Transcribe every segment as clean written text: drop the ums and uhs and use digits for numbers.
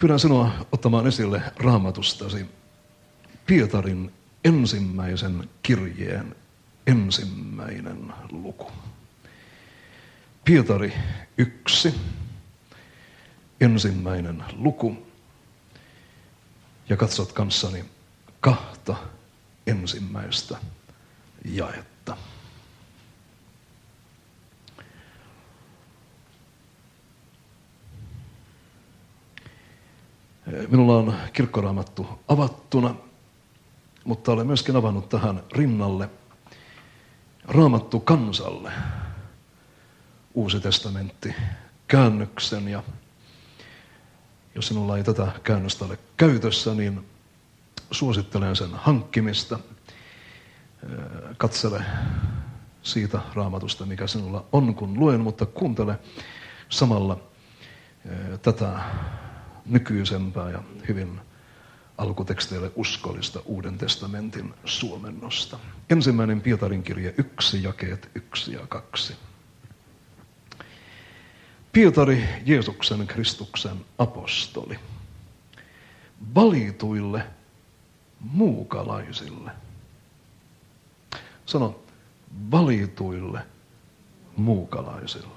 Pyydän sinua ottamaan esille Raamatustasi Pietarin ensimmäisen kirjeen 1. luku. Pietari 1, 1. luku. Ja katsot kanssani 2 ensimmäistä jaetta. Minulla on kirkkoraamattu avattuna, mutta olen myöskin avannut tähän rinnalle Raamattu kansalle Uusi testamentti käännöksen. Ja jos sinulla ei tätä käännöstä ole käytössä, niin suosittelen sen hankkimista. Katsele siitä Raamatusta, mikä sinulla on, kun luen, mutta kuuntele samalla tätä nykyisempää ja hyvin alkuteksteille uskollista Uuden testamentin suomennosta. 1. Pietarin kirje 1, jakeet 1 ja 2. Pietari, Jeesuksen Kristuksen apostoli, valituille muukalaisille. Sano, valituille muukalaisille,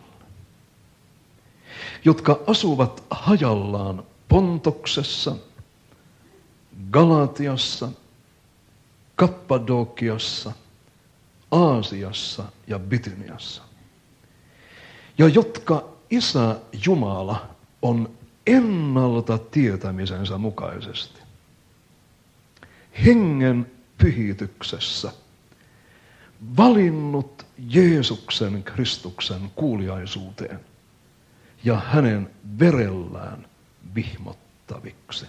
jotka asuvat hajallaan Pontoksessa, Galatiassa, Kappadokiassa, Aasiassa ja Bityniassa, ja jotka Isä Jumala on ennalta tietämisensä mukaisesti hengen pyhityksessä valinnut Jeesuksen Kristuksen kuuliaisuuteen ja hänen verellään vihmottaviksi.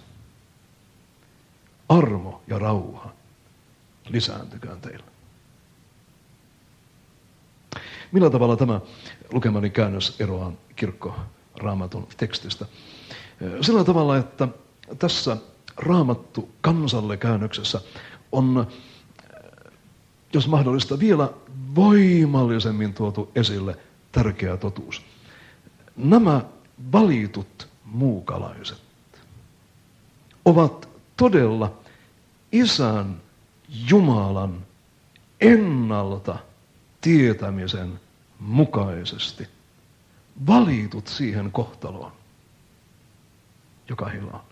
Armo ja rauha lisääntyköön teille. Millä tavalla tämä lukemani käännös eroaa kirkkoraamatun tekstistä? Sillä tavalla, että tässä Raamattu kansalle -käännöksessä on, jos mahdollista, vielä voimallisemmin tuotu esille tärkeä totuus. Nämä valitut muukalaiset ovat todella Isän Jumalan ennalta tietämisen mukaisesti valitut siihen kohtaloon, joka heillä on.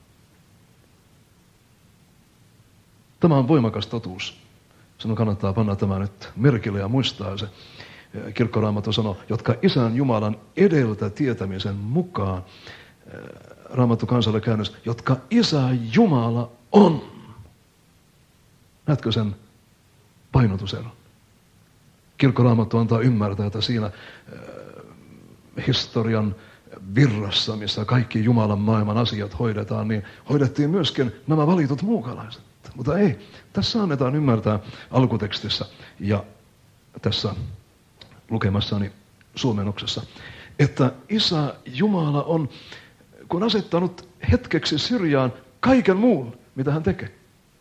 Tämä on voimakas totuus. Sinun kannattaa panna tämä nyt merkille ja muistaa se. Kirkkoraamattu sanoo, jotka Isän Jumalan edeltä tietämisen mukaan, Raamattu kansalle käännös, jotka Isä Jumala on. Näetkö sen painotuseron? Kirkkoraamattu antaa ymmärtää, että siinä historian virrassa, missä kaikki Jumalan maailman asiat hoidetaan, niin hoidettiin myöskin nämä valitut muukalaiset. Mutta ei, tässä annetaan ymmärtää alkutekstissä ja tässä lukemassani suomennoksessa, että Isä Jumala on, kun asettanut hetkeksi syrjään kaiken muun, mitä hän tekee.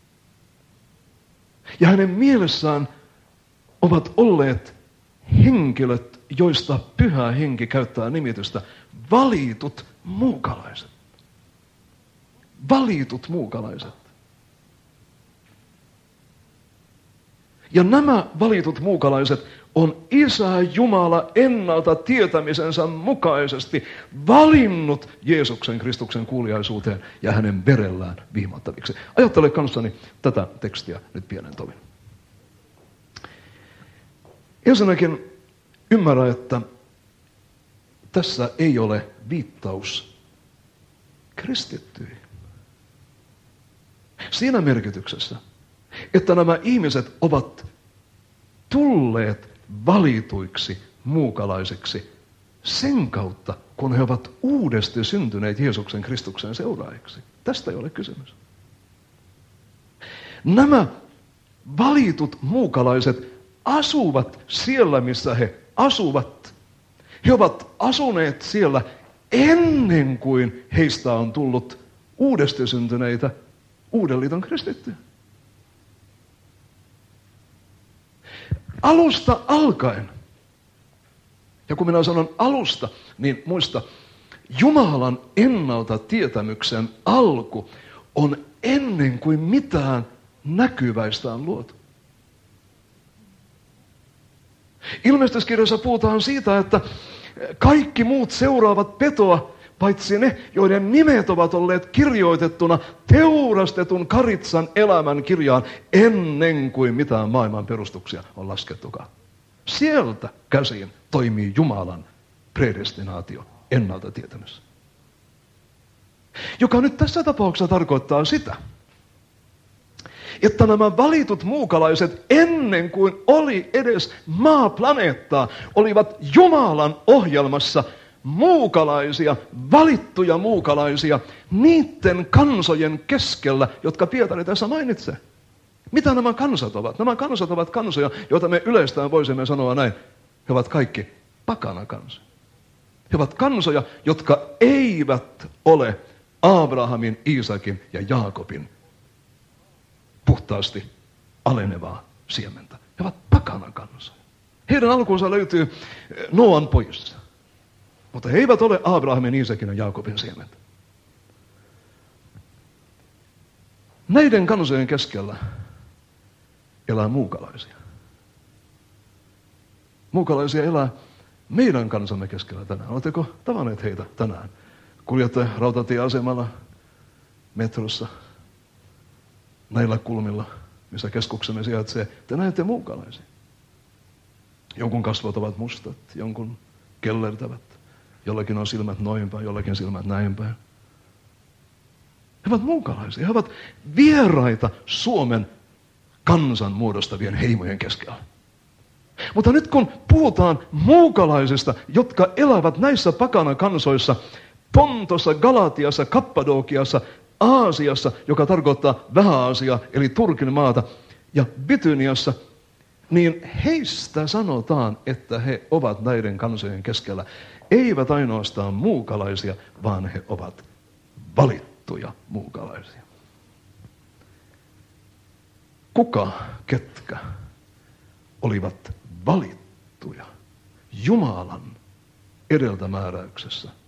Ja hänen mielessään ovat olleet henkilöt, joista Pyhä Henki käyttää nimitystä valitut muukalaiset. Valitut muukalaiset. Ja nämä valitut muukalaiset on Isä Jumala ennalta tietämisensä mukaisesti valinnut Jeesuksen Kristuksen kuuliaisuuteen ja hänen verellään vihmottaviksi. Ajattele kanssani tätä tekstiä nyt pienen tovin. Ensinnäkin ymmärrä, että tässä ei ole viittaus kristittyihin. Siinä merkityksessä, että nämä ihmiset ovat tulleet valituiksi muukalaisiksi sen kautta, kun he ovat uudesti syntyneet Jeesuksen Kristuksen seuraajiksi. Tästä ei ole kysymys. Nämä valitut muukalaiset asuvat siellä, missä he asuvat. He ovat asuneet siellä ennen kuin heistä on tullut uudesti syntyneitä Uuden liiton kristittyjä. Alusta alkaen. Ja kun minä sanon alusta, niin muista, Jumalan ennalta tietämyksen alku on ennen kuin mitään näkyväistä on luotu. Ilmestyskirjassa puhutaan siitä, että kaikki muut seuraavat petoa, paitsi ne, joiden nimet ovat olleet kirjoitettuna teurastetun karitsan elämän kirjaan ennen kuin mitään maailman perustuksia on laskettukaan. Sieltä käsin toimii Jumalan predestinaatio, ennalta tietämys. Joka nyt tässä tapauksessa tarkoittaa sitä, että nämä valitut muukalaiset ennen kuin oli edes maaplaneettaa, olivat Jumalan ohjelmassa muukalaisia, valittuja muukalaisia, niiden kansojen keskellä, jotka Pietari tässä mainitsee. Mitä nämä kansat ovat? Nämä kansat ovat kansoja, joita me yleistään voisimme sanoa näin. He ovat kaikki pakana kansoja. He ovat kansoja, jotka eivät ole Abrahamin, Iisakin ja Jaakobin puhtaasti alenevaa siementä. He ovat pakana kansoja. Heidän alkuunsa löytyy Noan pojissa. Mutta he eivät ole Abrahamin, Iisakin ja Jaakobin siementä. Näiden kansojen keskellä elää muukalaisia. Muukalaisia elää meidän kansamme keskellä tänään. Oletteko tavanneet heitä tänään? Kuljette rautatieasemalla, metrossa, näillä kulmilla, missä keskuksemme sijaitsee. Te näette muukalaisia. Jonkun kasvot ovat mustat, jonkun kellertävät. Jollakin on silmät noin päin, jollakin silmät näin päin. He ovat muukalaisia. He ovat vieraita Suomen kansan muodostavien heimojen keskellä. Mutta nyt kun puhutaan muukalaisista, jotka elävät näissä pakana kansoissa, Pontossa, Galatiassa, Kappadokiassa, Aasiassa, joka tarkoittaa Vähä-Aasiaa, eli Turkin maata, ja Bityniassa, niin heistä sanotaan, että he ovat näiden kansojen keskellä. Eivät ainoastaan muukalaisia, vaan he ovat valittuja muukalaisia. Ketkä olivat valittuja Jumalan edeltämääräyksessä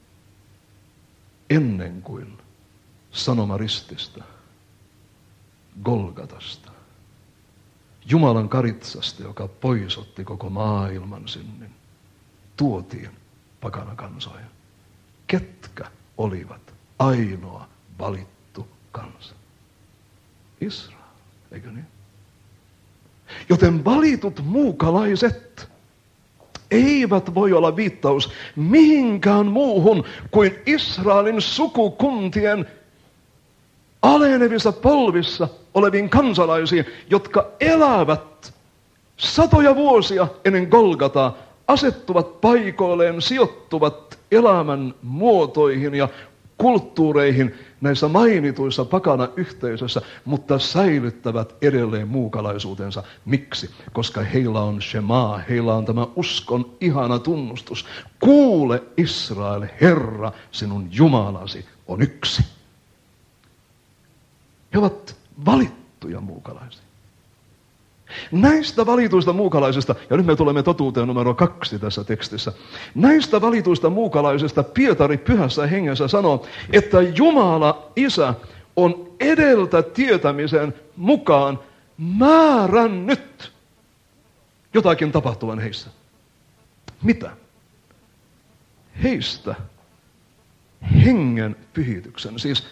ennen kuin sanoma rististä, Golgatasta, Jumalan karitsasta, joka poisotti koko maailman synnin, tuotiin pakana kansoihin. Ketkä olivat ainoa valittu kansa? Israel, eikö niin? Joten valitut muukalaiset eivät voi olla viittaus mihinkään muuhun kuin Israelin sukukuntien alenevissa polvissa oleviin kansalaisiin, jotka elävät satoja vuosia ennen Golgataa, asettuvat paikoilleen, sijoittuvat elämän muotoihin ja kulttuureihin näissä mainituissa pakana yhteisöissä, mutta säilyttävät edelleen muukalaisuutensa. Miksi? Koska heillä on Shema, heillä on tämä uskon ihana tunnustus. Kuule Israel, Herra, sinun Jumalasi on yksi. He ovat valittuja muukalaisia. Näistä valituista muukalaisista, ja nyt me tulemme totuuteen numero 2 tässä tekstissä. Näistä valituista muukalaisista Pietari pyhässä hengessä sanoo, että Jumala Isä on edeltä tietämisen mukaan määrännyt jotakin tapahtuvan heissä. Mitä? Heistä hengen pyhityksen, siis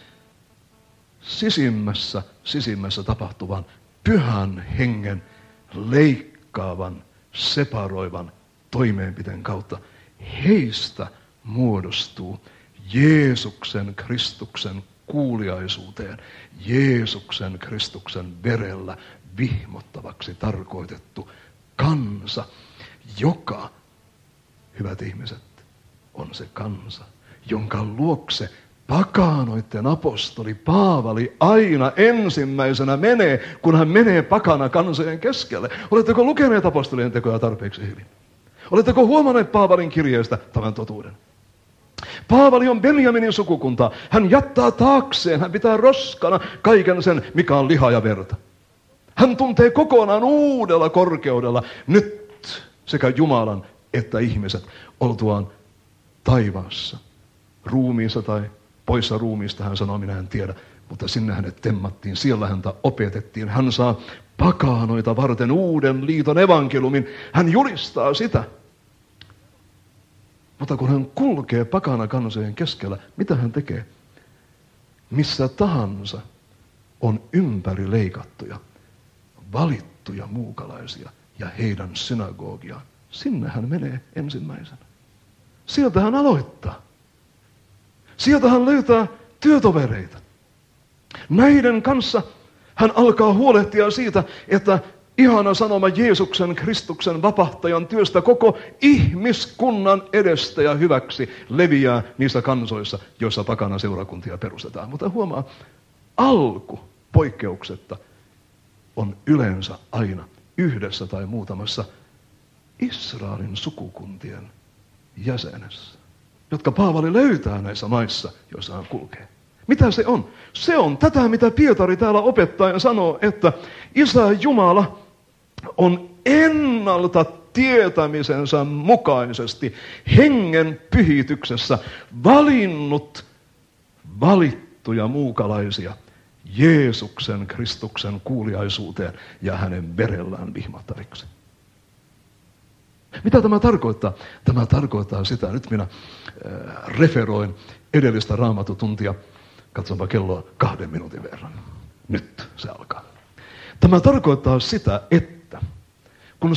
sisimmässä tapahtuvan pyhän hengen leikkaavan, separoivan toimeenpiteen kautta. Heistä muodostuu Jeesuksen Kristuksen kuuliaisuuteen, Jeesuksen Kristuksen verellä vihmottavaksi tarkoitettu kansa, joka, hyvät ihmiset, on se kansa, jonka luokse pakanoiden apostoli Paavali aina ensimmäisenä menee, kun hän menee pakana kansojen keskelle. Oletteko lukeneet apostolien tekoja tarpeeksi hyvin? Oletteko huomanneet Paavalin kirjeestä tämän totuuden? Paavali on Benjaminin sukukuntaa. Hän jättää taakseen, hän pitää roskana kaiken sen, mikä on lihaa ja verta. Hän tuntee kokonaan uudella korkeudella nyt sekä Jumalan että ihmiset oltuaan taivaassa ruumiissa tai poissa ruumiista, hän sanoo, minä en tiedä, mutta sinne hänet temmattiin, siellä häntä opetettiin. Hän saa pakanoita varten uuden liiton evankeliumin, hän julistaa sitä. Mutta kun hän kulkee pakana kansojen keskellä, mitä hän tekee? Missä tahansa on ympäri leikattuja, valittuja muukalaisia ja heidän synagogiaan. Sinne hän menee ensimmäisenä. Sieltä hän aloittaa. Sieltä hän löytää työtovereita. Näiden kanssa hän alkaa huolehtia siitä, että ihana sanoma Jeesuksen, Kristuksen, vapahtajan työstä koko ihmiskunnan edestä ja hyväksi leviää niissä kansoissa, joissa pakana seurakuntia perustetaan. Mutta huomaa, alku poikkeuksetta on yleensä aina yhdessä tai muutamassa Israelin sukukuntien jäsenessä, jotka Paavali löytää näissä maissa, joissa hän kulkee. Mitä se on? Se on tätä, mitä Pietari täällä opettaa ja sanoo, että Isä Jumala on ennalta tietämisensä mukaisesti hengen pyhityksessä valinnut valittuja muukalaisia Jeesuksen, Kristuksen kuuliaisuuteen ja hänen verellään vihmattaviksi. Mitä tämä tarkoittaa? Tämä tarkoittaa sitä, nyt minä referoin edellistä raamatutuntia, katsonpa kelloa 2 minuutin verran. Nyt se alkaa. Tämä tarkoittaa sitä, että kun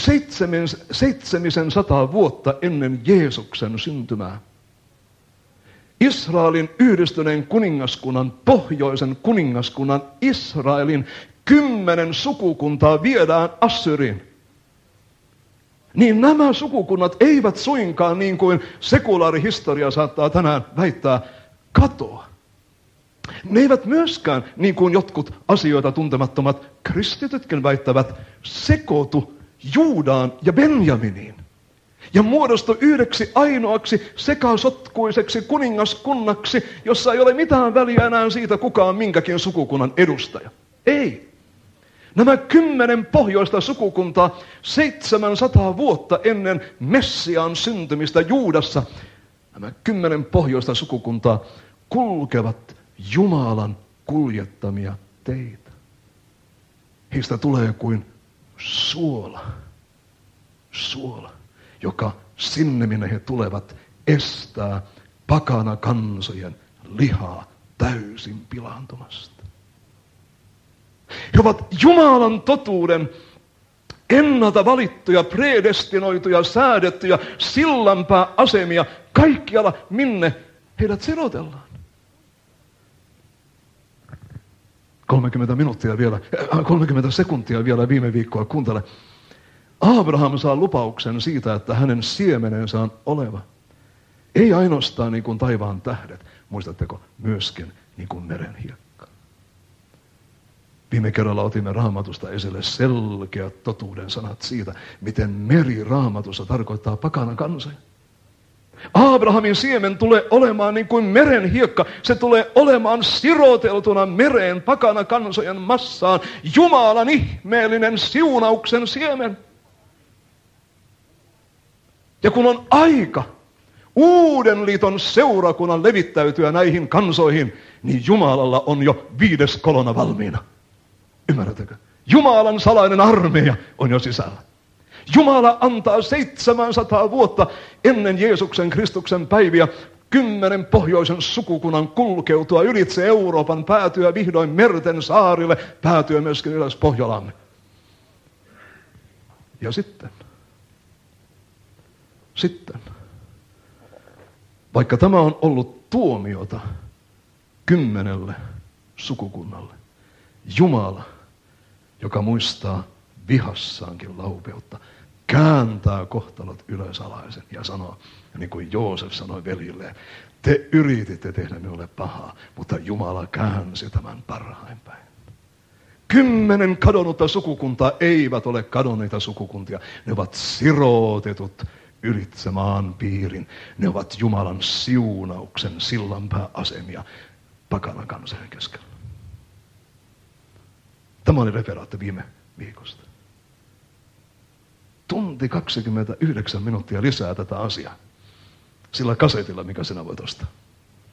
700 vuotta ennen Jeesuksen syntymää Israelin yhdistyneen kuningaskunnan, pohjoisen kuningaskunnan Israelin 10 sukukuntaa viedään Assyriin, niin nämä sukukunnat eivät suinkaan, niin kuin sekulaarihistoria saattaa tänään väittää, katoa. Ne eivät myöskään, niin kuin jotkut asioita tuntemattomat kristitytkin väittävät, sekoitu Juudaan ja Benjaminiin ja muodostu yhdeksi ainoaksi sekasotkuiseksi kuningaskunnaksi, jossa ei ole mitään väliä enää siitä, kuka on minkäkin sukukunnan edustaja. Ei. Nämä 10 pohjoista sukukuntaa 700 vuotta ennen Messiaan syntymistä Juudassa, nämä 10 pohjoista sukukuntaa kulkevat Jumalan kuljettamia teitä. Heistä tulee kuin suola, joka sinne, minne he tulevat, estää pakana kansojen lihaa täysin pilaantumasta. He ovat Jumalan totuuden ennalta valittuja, predestinoituja, säädettyjä sillanpääasemia kaikkialla, minne heidät sirotellaan. 30 sekuntia vielä viime viikkoa kuuntele. Abraham saa lupauksen siitä, että hänen siemenensä on oleva. Ei ainoastaan niin kuin taivaan tähdet, muistatteko, myöskin niin kuin meren hiekka. Viime kerralla otimme Raamatusta esille selkeät totuuden sanat siitä, miten meri Raamatussa tarkoittaa pakana kansoja. Abrahamin siemen tulee olemaan niin kuin meren hiekka. Se tulee olemaan siroteltuna mereen pakana kansojen massaan. Jumalan ihmeellinen siunauksen siemen. Ja kun on aika uuden liiton seurakunnan levittäytyä näihin kansoihin, niin Jumalalla on jo 5. kolonna valmiina. Ymmärrättekö? Jumalan salainen armeija on jo sisällä. Jumala antaa 700 vuotta ennen Jeesuksen Kristuksen päiviä 10 pohjoisen sukukunnan kulkeutua ylitse Euroopan, päätyä vihdoin merten saarille, päätyä myöskin ylös Pohjolamme. Ja sitten, vaikka tämä on ollut tuomiota 10 sukukunnalle, Jumala, joka muistaa vihassaankin laupeutta, kääntää kohtalot ylösalaisen ja sanoo, niin kuin Joosef sanoi veljilleen, te yrititte tehdä minulle pahaa, mutta Jumala käänsi tämän parhain päin. 10 kadonnutta sukukuntaa eivät ole kadonneita sukukuntia. Ne ovat sirotetut ylitse maan piirin. Ne ovat Jumalan siunauksen sillanpääasemia pakana kansojen keskellä. Tämä oli referaatti viime viikosta. Tunti 29 minuuttia lisää tätä asiaa. Sillä kasetilla, mikä sinä voit ostaa.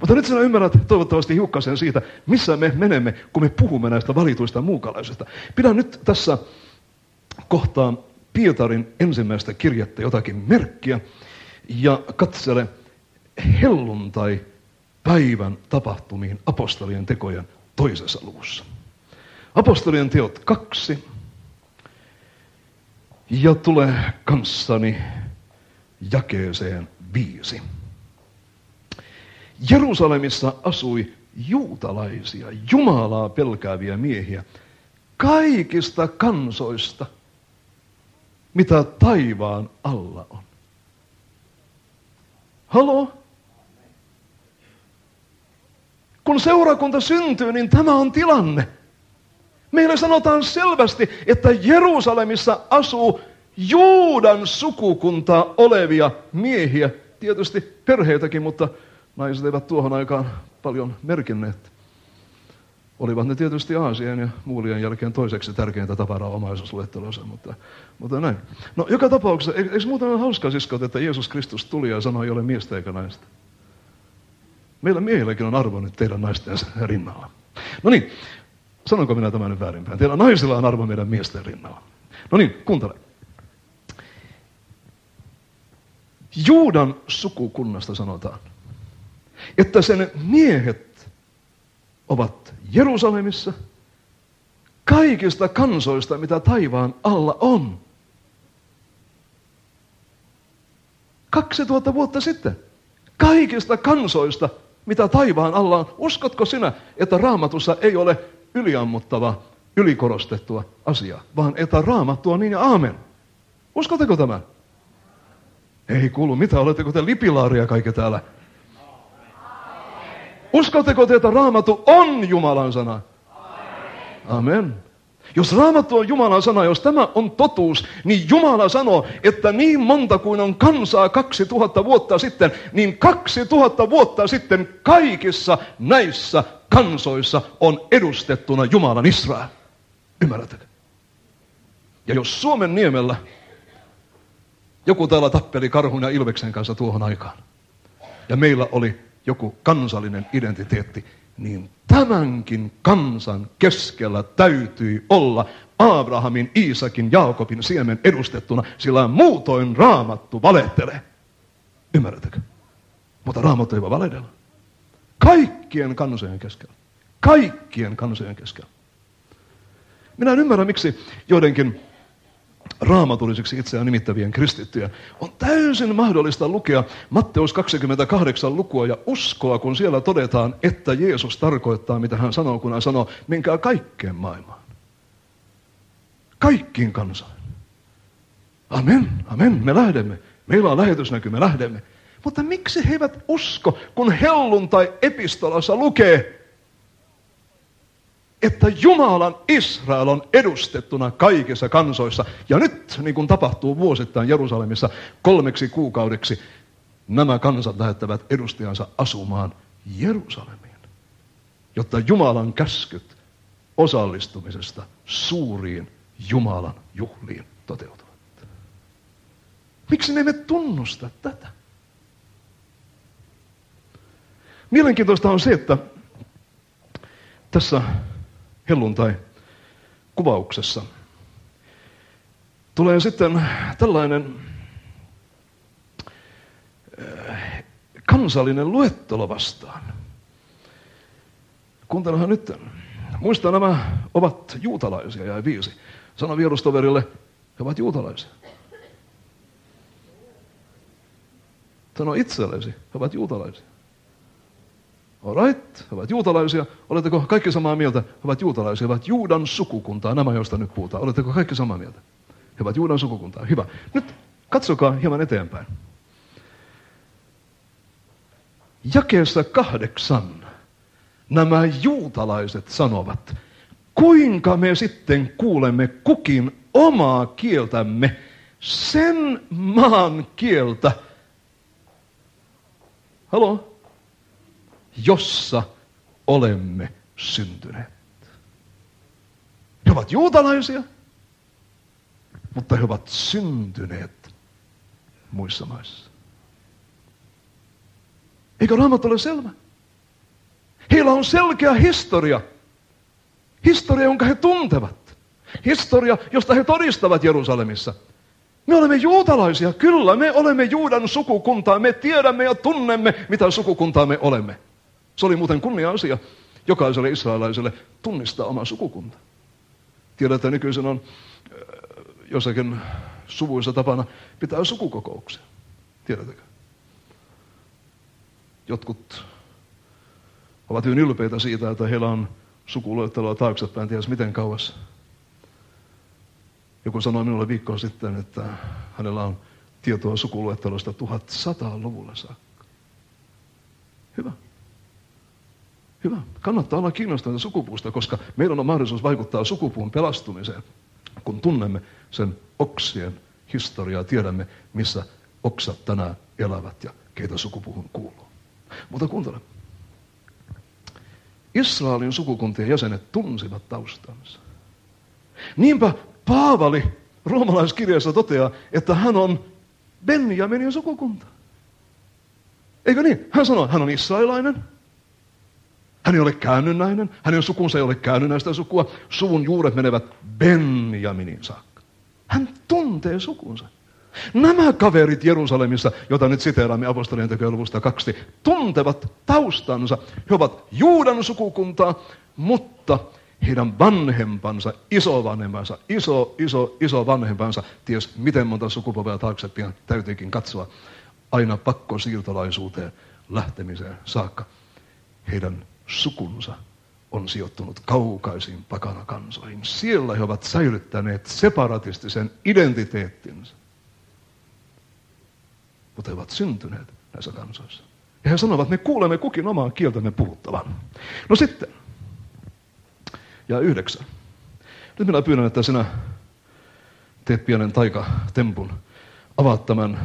Mutta nyt sinä ymmärrät toivottavasti hiukkasen siitä, missä me menemme, kun me puhumme näistä valituista muukalaisista. Pidän nyt tässä kohtaa Pietarin ensimmäistä kirjettä jotakin merkkiä ja katsele helluntai-päivän tapahtumiin apostolien tekojen 2. luvussa. Apostolien teot 2 ja tule kanssani jakeeseen 5. Jerusalemissa asui juutalaisia, Jumalaa pelkääviä miehiä, kaikista kansoista, mitä taivaan alla on. Haloo? Kun seurakunta syntyy, niin tämä on tilanne. Meille sanotaan selvästi, että Jerusalemissa asuu Juudan sukukuntaa olevia miehiä. Tietysti perheitäkin, mutta naiset eivät tuohon aikaan paljon merkinneet. Olivat ne tietysti Aasian ja Muulien jälkeen toiseksi tärkeintä tavaraa omaisuusluettelossa, mutta näin. No joka tapauksessa, eikö muuten ole hauskaa siskot, että Jeesus Kristus tuli ja sanoi, ei ole miestä eikä naista? Meillä miehilläkin on arvo nyt teidän naisten rinnalla. No niin, sanonko minä tämän nyt väärinpäin? Teillä naisilla on arvo meidän miesten rinnalla. No niin, kuuntele. Juudan sukukunnasta sanotaan, että sen miehet ovat Jerusalemissa kaikista kansoista, mitä taivaan alla on. 2000 vuotta sitten. Kaikista kansoista, mitä taivaan alla on. Uskotko sinä, että Raamatussa ei ole yliammuttavaa, ylikorostettua asiaa, vaan että Raamattu on niin ja aamen? Uskotteko tämän? Ei kuulu mitään, oletteko te lipilaaria kaikki täällä? Uskotteko te, että Raamattu on Jumalan sana? Amen. Jos Raamattu on Jumalan sana, jos tämä on totuus, niin Jumala sanoo, että niin monta kuin on kansaa 2000 vuotta sitten, niin 2000 vuotta sitten kaikissa näissä kansoissa on edustettuna Jumalan Israel. Ymmärrättekö? Ja jos Suomen niemellä joku täällä tappeli karhun ja ilveksen kanssa tuohon aikaan, ja meillä oli joku kansallinen identiteetti, niin tämänkin kansan keskellä täytyi olla Abrahamin, Iisakin, Jaakobin siemen edustettuna, sillä muutoin Raamattu valehtelee. Ymmärrättekö? Mutta Raamattu ei voi valehdella. Kaikkien kansojen keskellä. Kaikkien kansojen keskellä. Minä en ymmärrä, miksi joidenkin raamatullisiksi itseään nimittävien kristittyjä on täysin mahdollista lukea Matteus 28 lukua ja uskoa, kun siellä todetaan, että Jeesus tarkoittaa, mitä hän sanoo, kun hän sanoo, menkää kaikkeen maailmaan. Kaikkiin kansoihin. Amen, amen, me lähdemme. Meillä on lähetysnäky, me lähdemme. Mutta miksi he eivät usko, kun helluntai-epistolassa lukee, että Jumalan Israel on edustettuna kaikissa kansoissa. Ja nyt, niin kuin tapahtuu vuosittain Jerusalemissa 3 kuukaudeksi, nämä kansat lähettävät edustajansa asumaan Jerusalemiin, jotta Jumalan käskyt osallistumisesta suuriin Jumalan juhliin toteutuvat. Miksi me emme tunnusta tätä? Mielenkiintoista on se, että tässä helluntai-kuvauksessa tulee sitten tällainen kansallinen luettelo vastaan. Kuuntelehan nyt. Muista, nämä ovat juutalaisia, ja 5. Sano vierustoverille, he ovat juutalaisia. Sano itsellesi, he ovat juutalaisia. Alright, he ovat juutalaisia. Oletteko kaikki samaa mieltä? He ovat juutalaisia, he ovat Juudan sukukuntaa, nämä joista nyt puhutaan. Oletteko kaikki samaa mieltä? He ovat Juudan sukukuntaa. Hyvä. Nyt katsokaa hieman eteenpäin. Jakeessa 8 nämä juutalaiset sanovat, kuinka me sitten kuulemme kukin omaa kieltämme, sen maan kieltä. Haloo? Jossa olemme syntyneet. He ovat juutalaisia, mutta he ovat syntyneet muissa maissa. Eikö Raamattu ole selvä? Heillä on selkeä historia. Historia, jonka he tuntevat. Historia, josta he todistavat Jerusalemissa. Me olemme juutalaisia, kyllä, me olemme Juudan sukukuntaa. Me tiedämme ja tunnemme, mitä sukukuntaa me olemme. Se oli muuten kunnia-asia jokaiselle israelaiselle tunnistaa oma sukukunta. Tiedät, että nykyisin on jossakin suvuissa tapana pitää sukukokouksia. Tiedättekö? Jotkut ovat hyvin ylpeitä siitä, että heillä on sukuluetteloa taaksepäin, ties miten kauas. Joku sanoi minulle viikkoa sitten, että hänellä on tietoa sukuluettelosta 1100-luvulle saakka. Hyvä. Hyvä. Kannattaa olla kiinnostunut sukupuusta, koska meillä on mahdollisuus vaikuttaa sukupuun pelastumiseen, kun tunnemme sen oksien historiaa, tiedämme, missä oksat tänään elävät ja keitä sukupuuhun kuuluu. Mutta kuuntele. Israelin sukukuntien jäsenet tunsivat taustansa. Niinpä Paavali roomalaiskirjassa toteaa, että hän on Benjaminin sukukunta. Eikö niin? Hän sanoo, hän on israelainen. Hän ei ole käännynnäinen. Hänen sukunsa ei ole käännynnäistä sukua. Suvun juuret menevät Benjaminin saakka. Hän tuntee sukunsa. Nämä kaverit Jerusalemissa, joita nyt siteeraamme apostolien tekojen luvusta 2, tuntevat taustansa. He ovat Juudan sukukuntaa, mutta heidän vanhempansa, isovanhempansa, ties miten monta sukupolvea taaksepäin täytyykin katsoa aina pakkosiirtolaisuuteen lähtemiseen saakka. Heidän sukunsa on sijoittunut kaukaisiin pakanakansoihin. Siellä he ovat säilyttäneet separatistisen identiteettinsä. Mutta he ovat syntyneet näissä kansoissa. Ja he sanovat, että me kuulemme kukin omaa kieltämme puhuttavan. No sitten, ja 9. Nyt minä pyydän, että sinä teet pienen taikatempun. Avaat tämän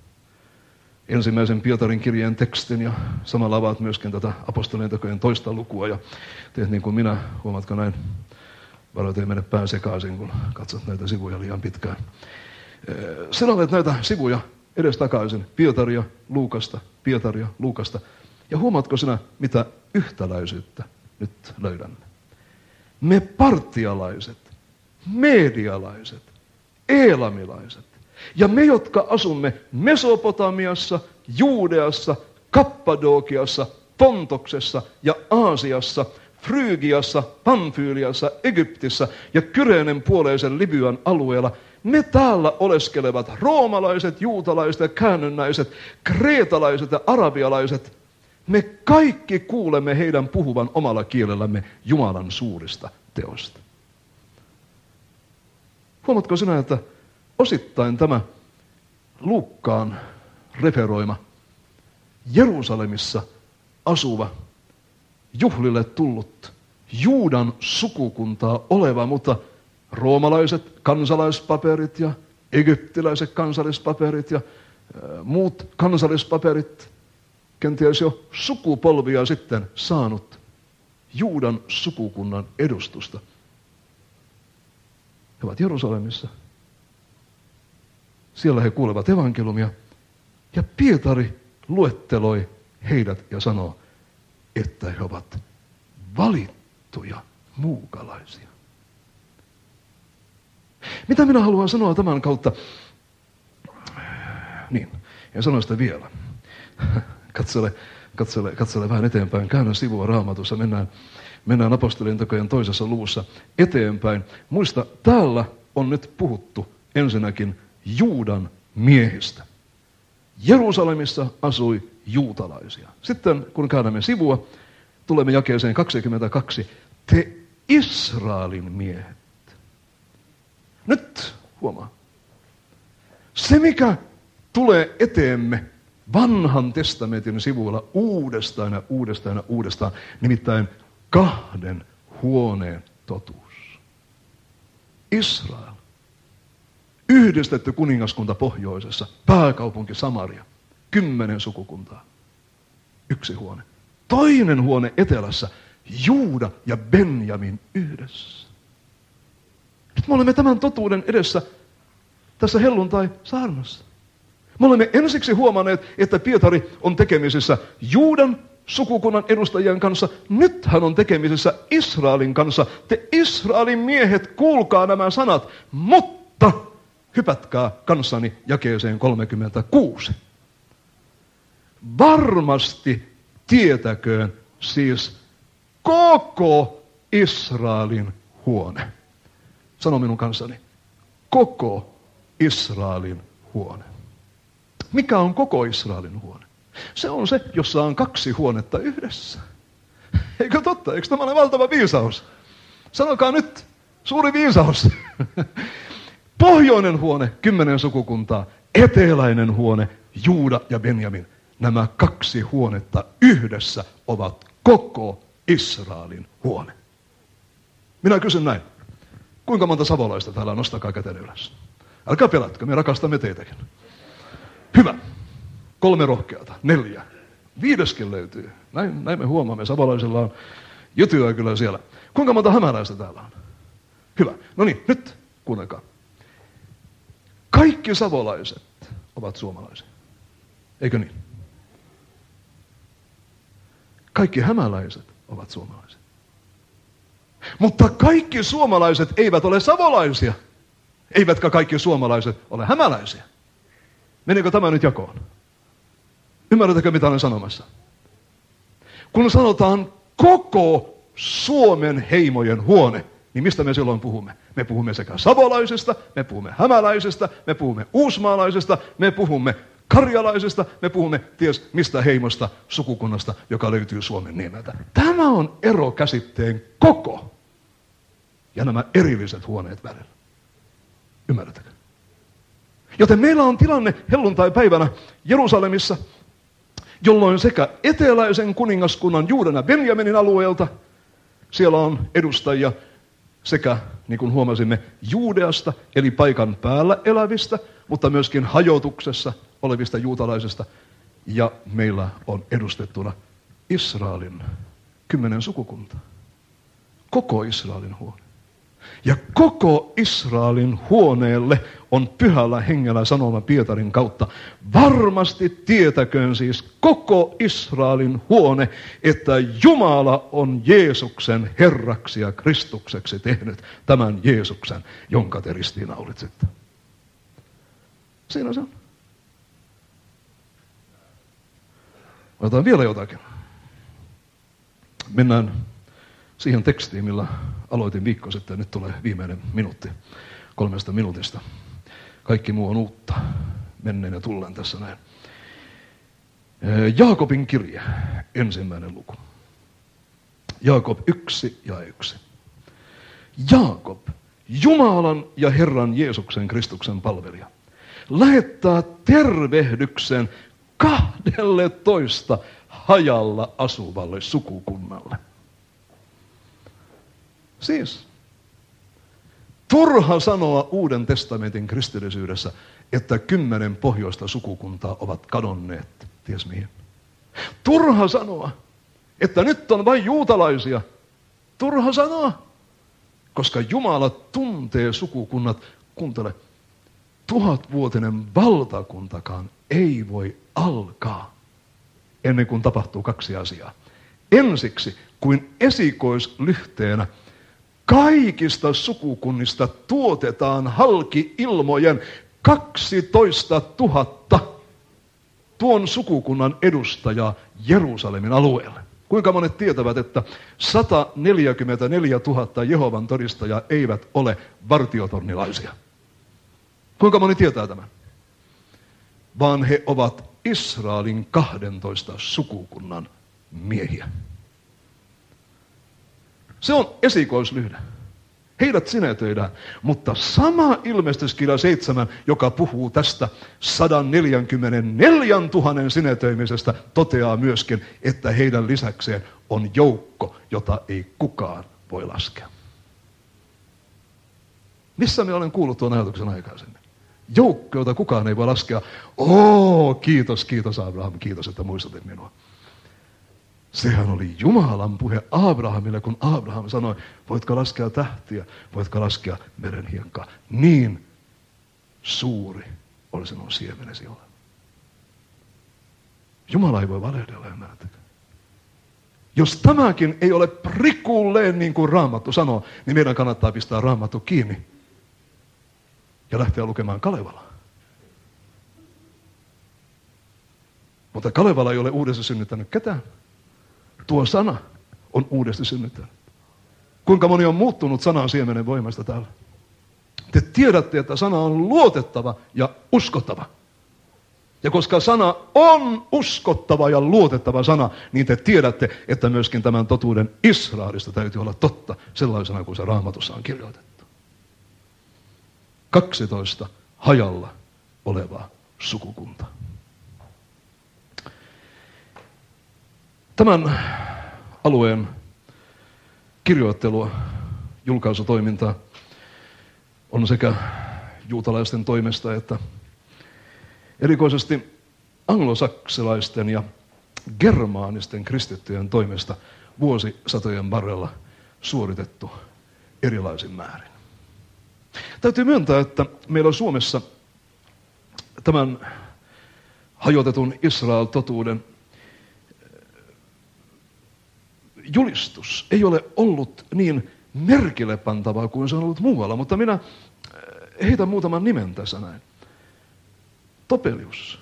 ensimmäisen Pietarin kirjeen tekstin ja samalla avaat myöskin tätä apostolien tekojen 2. lukua ja teet niin kuin minä, huomaatko näin, varoit ei mene pää sekaisin, kun katsot näitä sivuja liian pitkään. Sinä olet näitä sivuja edestakaisin, Pietaria, Luukasta. Ja huomaatko sinä, mitä yhtäläisyyttä nyt löydämme? Me partialaiset, medialaiset, eelamilaiset ja me, jotka asumme Mesopotamiassa, Juudeassa, Kappadokiassa, Pontoksessa ja Aasiassa, Frygiassa, Pamfyliassa, Egyptissä ja Kyreenen puoleisen Libyan alueella, me täällä oleskelevat roomalaiset, juutalaiset ja käännynnäiset, kreetalaiset ja arabialaiset, me kaikki kuulemme heidän puhuvan omalla kielellämme Jumalan suurista teoista. Huomatko sinä, että osittain tämä Luukkaan referoima Jerusalemissa asuva, juhlille tullut, Juudan sukukuntaa oleva, mutta roomalaiset kansalaispaperit ja egyptiläiset kansallispaperit ja muut kansallispaperit, kenties jo sukupolvia sitten saanut Juudan sukukunnan edustusta. He ovat Jerusalemissa. Siellä he kuulevat evankeliumia ja Pietari luetteloi heidät ja sanoo, että he ovat valittuja muukalaisia. Mitä minä haluan sanoa tämän kautta? Niin, en sano sitä vielä. Katsele vähän eteenpäin. Käännä sivua Raamatussa. Mennään apostolien tekojen 2. luvussa eteenpäin. Muista, täällä on nyt puhuttu ensinnäkin Juudan miehistä. Jerusalemissa asui juutalaisia. Sitten kun käännämme sivua, tulemme jakeeseen 22. Te Israelin miehet. Nyt huomaa. Se, mikä tulee eteemme vanhan testamentin sivuilla uudestaan, nimittäin 2 huoneen totuus. Israel. Yhdistetty kuningaskunta pohjoisessa, pääkaupunki Samaria, 10 sukukuntaa, 1 huone. Toinen huone etelässä, Juuda ja Benjamin yhdessä. Nyt me olemme tämän totuuden edessä tässä helluntai-saarnassa. Me olemme ensiksi huomanneet, että Pietari on tekemisissä Juudan sukukunnan edustajien kanssa. Nyt hän on tekemisissä Israelin kanssa. Te Israelin miehet, kuulkaa nämä sanat, mutta hypätkää kanssani jakeeseen 36. Varmasti tietäköön siis koko Israelin huone. Sano minun kanssani. Koko Israelin huone. Mikä on koko Israelin huone? Se on se, jossa on 2 huonetta yhdessä. Eikö totta? Eikö tämä ole valtava viisaus? Sanokaa nyt, suuri viisaus. Pohjoinen huone, 10 sukukuntaa. Eteläinen huone, Juuda ja Benjamin. Nämä 2 huonetta yhdessä ovat koko Israelin huone. Minä kysyn näin. Kuinka monta savolaista täällä on? Nostakaa käteen ylös. Älkää pelätkö, me rakastamme teitäkin. Hyvä. 3 rohkeata. 4. 5 löytyy. Näin me huomaamme. Savolaisilla on jytyä kyllä siellä. Kuinka monta hämäläistä täällä on? Hyvä. No niin, nyt kuunnelkaa. Kaikki savolaiset ovat suomalaisia. Eikö niin? Kaikki hämäläiset ovat suomalaisia. Mutta kaikki suomalaiset eivät ole savolaisia. Eivätkä kaikki suomalaiset ole hämäläisiä. Menikö tämä nyt jakoon? Ymmärrätkö, mitä olen sanomassa? Kun sanotaan koko Suomen heimojen huone, niin mistä me silloin puhumme? Me puhumme sekä savolaisista, me puhumme hämäläisistä, me puhumme uusmaalaisista, me puhumme karjalaisista, me puhumme ties mistä heimosta, sukukunnasta, joka löytyy Suomen nimeltä. Tämä on ero käsitteen koko ja nämä erilliset huoneet välillä. Ymmärrättekö? Joten meillä on tilanne helluntai-päivänä Jerusalemissa, jolloin sekä eteläisen kuningaskunnan Juudan ja Benjaminin alueelta, siellä on edustajia sekä, niin kuin huomasimme, Juudeasta, eli paikan päällä elävistä, mutta myöskin hajotuksessa olevista juutalaisista. Ja meillä on edustettuna Israelin 10 sukukuntaa. Koko Israelin huone. Ja koko Israelin huoneelle on pyhällä hengellä sanoma Pietarin kautta. Varmasti tietäköön siis koko Israelin huone, että Jumala on Jeesuksen Herraksi ja Kristukseksi tehnyt tämän Jeesuksen, jonka te ristiinnaulitsitte. Siinä se on. Otetaan vielä jotakin. Mennään siihen tekstiin, millä aloitin viikko sitten. Nyt tulee viimeinen minuutti 3 minuutista. Kaikki muu on uutta. Menneen ja tulleen tässä näin. Jaakobin kirje, 1. luku. Jaakob 1 ja 1. Jaakob, Jumalan ja Herran Jeesuksen Kristuksen palvelija, lähettää tervehdyksen 12 hajalla asuvalle sukukunnalle. Siis, turha sanoa Uuden testamentin kristillisyydessä, että 10 pohjoista sukukuntaa ovat kadonneet, ties mihin. Turha sanoa, että nyt on vain juutalaisia. Turha sanoa, koska Jumala tuntee sukukunnat. Kuuntele, 1000-vuotinen valtakuntakaan ei voi alkaa ennen kuin tapahtuu 2 asiaa. Ensiksi, kuin esikoislyhteenä, kaikista sukukunnista tuotetaan halki ilmojen 12 000 tuon sukukunnan edustajaa Jerusalemin alueelle. Kuinka monet tietävät, että 144 000 Jehovan todistajaa eivät ole vartiotornilaisia? Kuinka moni tietää tämän? Vaan he ovat Israelin 12 sukukunnan miehiä. Se on esikoislyhde. Heidät sinetöidään, mutta sama ilmestyskirja 7, joka puhuu tästä 144 000 sinetöimisestä, toteaa myöskin, että heidän lisäkseen on joukko, jota ei kukaan voi laskea. Missä minä olen kuullut tuon ajatuksen aikaisemmin? Joukko, jota kukaan ei voi laskea. Kiitos Abraham, kiitos, että muistutit minua. Sehän oli Jumalan puhe Abrahamille, kun Abraham sanoi, voitko laskea tähtiä, voitko laskea merenhiekkaa. Niin suuri oli sinun siemenesi olevan. Jumala ei voi valehdella, ymmärrättekö? Jos tämäkin ei ole prikulleen niin kuin Raamattu sanoo, niin meidän kannattaa pistää Raamattu kiinni ja lähteä lukemaan Kalevalaa. Mutta Kalevala ei ole uudesti synnyttänyt ketään. Tuo sana on uudesti synnyttänyt. Kuinka moni on muuttunut sanan siemenen voimasta täällä? Te tiedätte, että sana on luotettava ja uskottava. Ja koska sana on uskottava ja luotettava sana, niin te tiedätte, että myöskin tämän totuuden Israelista täytyy olla totta sellaisena kuin se Raamatussa on kirjoitettu. 12 hajalla olevaa sukukuntaa. Tämän alueen kirjoittelua, julkaisutoimintaa on sekä juutalaisten toimesta että erikoisesti anglosaksilaisten ja germaanisten kristittyjen toimesta vuosisatojen varrella suoritettu erilaisin määrin. Täytyy myöntää, että meillä Suomessa tämän hajotetun Israel-totuuden julistus ei ole ollut niin merkille pantavaa kuin se on ollut muualla, mutta minä heitän muutaman nimen tässä näin. Topelius.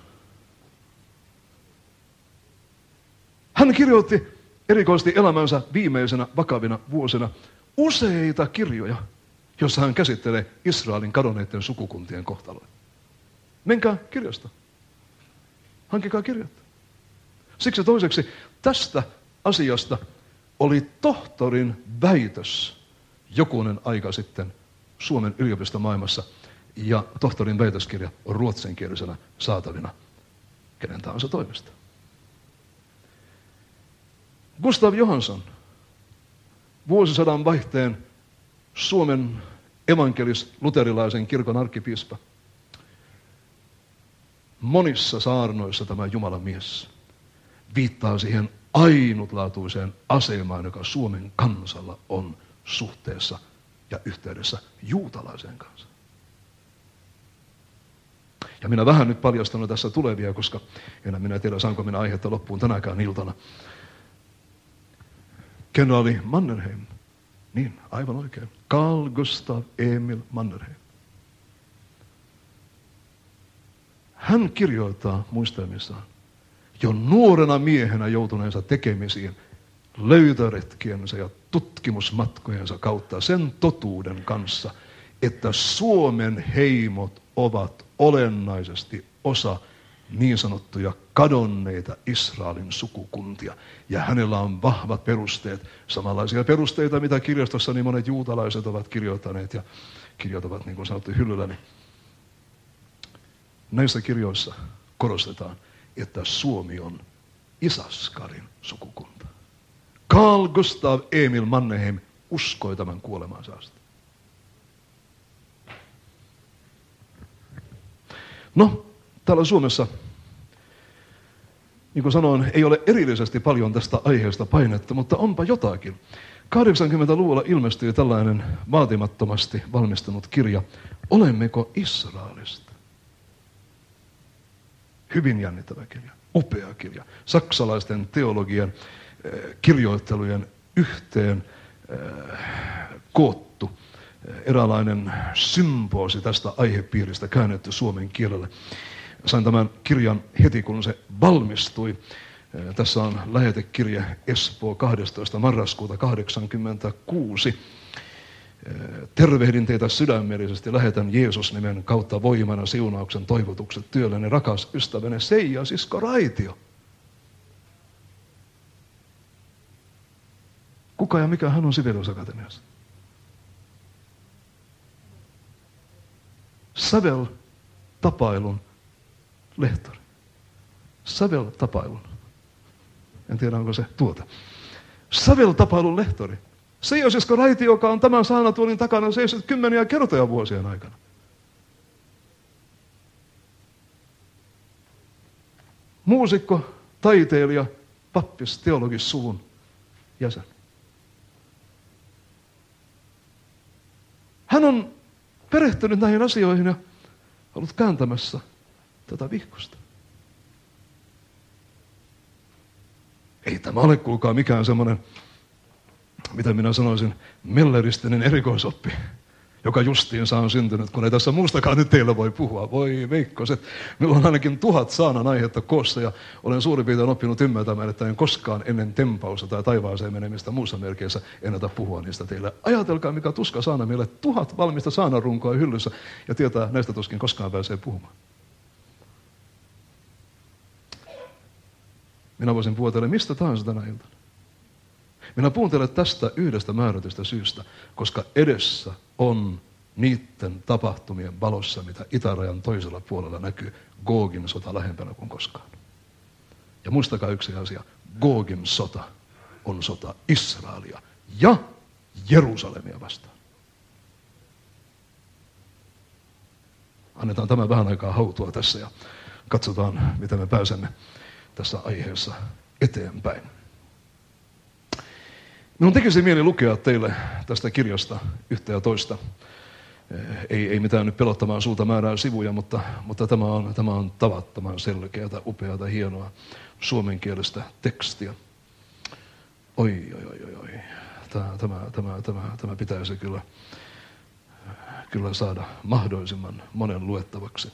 Hän kirjoitti erikoisesti elämänsä viimeisenä vakavina vuosina useita kirjoja, joissa hän käsittelee Israelin kadonneiden sukukuntien kohtaloja. Menkää kirjasta. Hankkikaa kirjat. Siksi toiseksi tästä asiasta oli tohtorin väitös jokunen aika sitten Suomen yliopistomaailmassa, ja tohtorin väitöskirja on ruotsinkielisenä saatavina kenen tahansa toimesta. Gustav Johansson, vuosisadan vaihteen Suomen evankelis-luterilaisen kirkon arkkipiispa. Monissa saarnoissa tämä Jumalan mies viittaa siihen ainutlaatuiseen asemaan, joka Suomen kansalla on suhteessa ja yhteydessä juutalaiseen kansaan. Ja minä vähän nyt paljastan tässä tulevia, koska en minä tiedä, saanko minä aihetta loppuun tänäkään iltana. Kenraali Mannerheim. Niin, aivan oikein. Carl Gustav Emil Mannerheim. Hän kirjoittaa muistelmissaan jo nuorena miehenä joutuneensa tekemisiin löytöretkiensä ja tutkimusmatkojensa kautta sen totuuden kanssa, että Suomen heimot ovat olennaisesti osa niin sanottuja kadonneita Israelin sukukuntia. Ja hänellä on vahvat perusteet, samanlaisia perusteita, mitä kirjastossa niin monet juutalaiset ovat kirjoittaneet ja kirjoitavat, niin kuin sanottu, hyllyllä. Niin näissä kirjoissa korostetaan, että Suomi on Isaskarin sukukunta. Carl Gustav Emil Mannerheim uskoi tämän kuolemaansa asti. No, täällä Suomessa, niin kuin sanoin, ei ole erillisesti paljon tästä aiheesta painetta, mutta onpa jotakin. 80-luvulla ilmestyi tällainen vaatimattomasti valmistunut kirja, Olemmeko Israelista? Hyvin jännittävä kirja, upea kirja. Saksalaisten teologian kirjoittelujen yhteen koottu eräänlainen sympoosi tästä aihepiiristä käännetty suomen kielelle. Sain tämän kirjan heti, kun se valmistui. Tässä on lähetekirje Espoo 12. marraskuuta 1986. Tervehdin teitä sydämellisesti, lähetän Jeesus-nimen kautta voimana siunauksen toivotukset työllenne, rakas ystäväni Seija Sisko Raitio. Kuka ja mikä hän on Sibelius-akatemiassa? Sävel-tapailun lehtori. Sävel-tapailun. En tiedä, onko se tuota. Sävel-tapailun lehtori. Seija Sisko Raitio, joka on tämän saanatuolin takana seissyt kymmeniä kertoja vuosien aikana. Muusikko, taiteilija, pappis, teologissuvun jäsen. Hän on perehtynyt näihin asioihin ja ollut kääntämässä tätä vihkosta. Ei tämä ole, kuulkaa, mikään semmoinen, mitä minä sanoisin, melleristinen erikoisoppi, joka justiinsa on syntynyt, kun ei tässä muustakaan nyt teillä voi puhua. Voi veikkoset, minulla on ainakin 1000 saanan aihetta koossa ja olen suurin piirtein oppinut ymmärtämään, että en koskaan ennen tempausta tai taivaaseen menemistä muussa merkeissä ennätä puhua niistä teille. Ajatelkaa, mikä tuska saana meille 1000 valmista saanarunkoa hyllyssä ja tietää, näistä tuskin koskaan pääsee puhumaan. Minä voisin puhua teille mistä tahansa tänä iltana. Minä puhun teille tästä yhdestä määrätystä syystä, koska edessä on niiden tapahtumien valossa, mitä itärajan toisella puolella näkyy, Gogin sota lähempänä kuin koskaan. Ja muistakaa yksi asia, Gogin sota on sota Israelia ja Jerusalemia vastaan. Annetaan tämän vähän aikaa hautua tässä ja katsotaan, miten me pääsemme tässä aiheessa eteenpäin. Minun tekisi mieli lukea teille tästä kirjasta yhtä ja toista. Ei mitään nyt pelottamaan suurta määrää sivuja, mutta tämä on tavattoman selkeätä, upeata, hienoa suomenkielistä tekstiä. Oi. Tämä pitäisi kyllä saada mahdollisimman monen luettavaksi.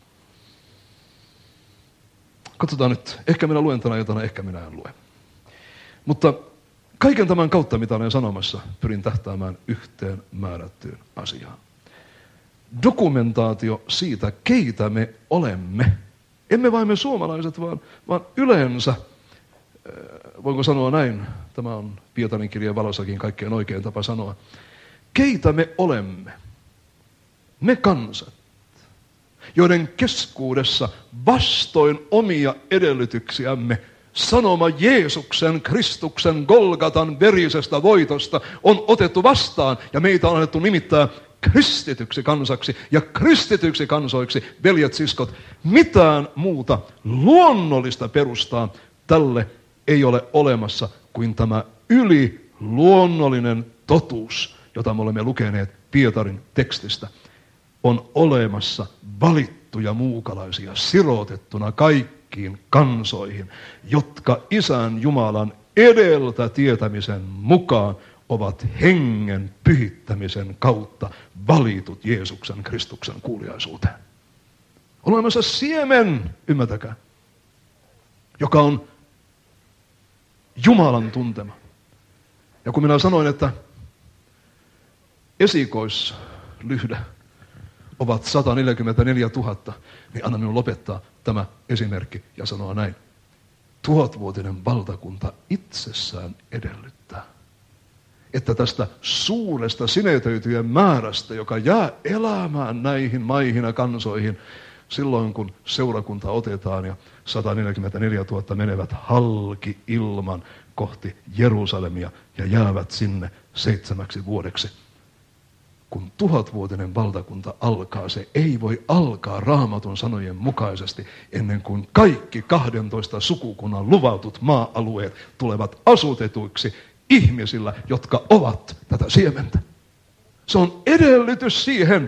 Katsotaan nyt, ehkä minä luen tänä iltana, ehkä minä en lue. Mutta kaiken tämän kautta, mitä olen sanomassa, pyrin tähtäämään yhteen määrättyyn asiaan. Dokumentaatio siitä, keitä me olemme. Emme vain me suomalaiset, vaan yleensä, voinko sanoa näin, tämä on Pietarin kirjeen valossakin kaikkein oikein tapa sanoa, keitä me olemme. Me kansat, joiden keskuudessa vastoin omia edellytyksiämme sanoma Jeesuksen, Kristuksen, Golgatan verisestä voitosta on otettu vastaan ja meitä on annettu nimittää kristityksi kansaksi ja kristityksi kansoiksi, veljet, siskot. Mitään muuta luonnollista perustaa tälle ei ole olemassa kuin tämä yliluonnollinen totuus, jota me olemme lukeneet Pietarin tekstistä. On olemassa valittuja muukalaisia sirotettuna kaikkiin kansoihin, jotka Isän Jumalan edeltä tietämisen mukaan ovat hengen pyhittämisen kautta valitut Jeesuksen Kristuksen kuuliaisuuteen. On olemassa siemen, ymmärtäkää, joka on Jumalan tuntema. Ja kun minä sanoin, että esikoislyhdä ovat 144 000, niin anna minun lopettaa tämä esimerkki ja sanoa näin. 1000-vuotinen valtakunta itsessään edellyttää, että tästä suuresta sinetöityjen määrästä, joka jää elämään näihin maihin ja kansoihin, silloin kun seurakunta otetaan ja 144 000 menevät halki ilman kohti Jerusalemia ja jäävät sinne 7 vuodeksi. Kun 1000-vuotinen valtakunta alkaa, se ei voi alkaa Raamatun sanojen mukaisesti ennen kuin kaikki 12 sukukunnan luvatut maa-alueet tulevat asutetuiksi ihmisillä, jotka ovat tätä siementä. Se on edellytys siihen,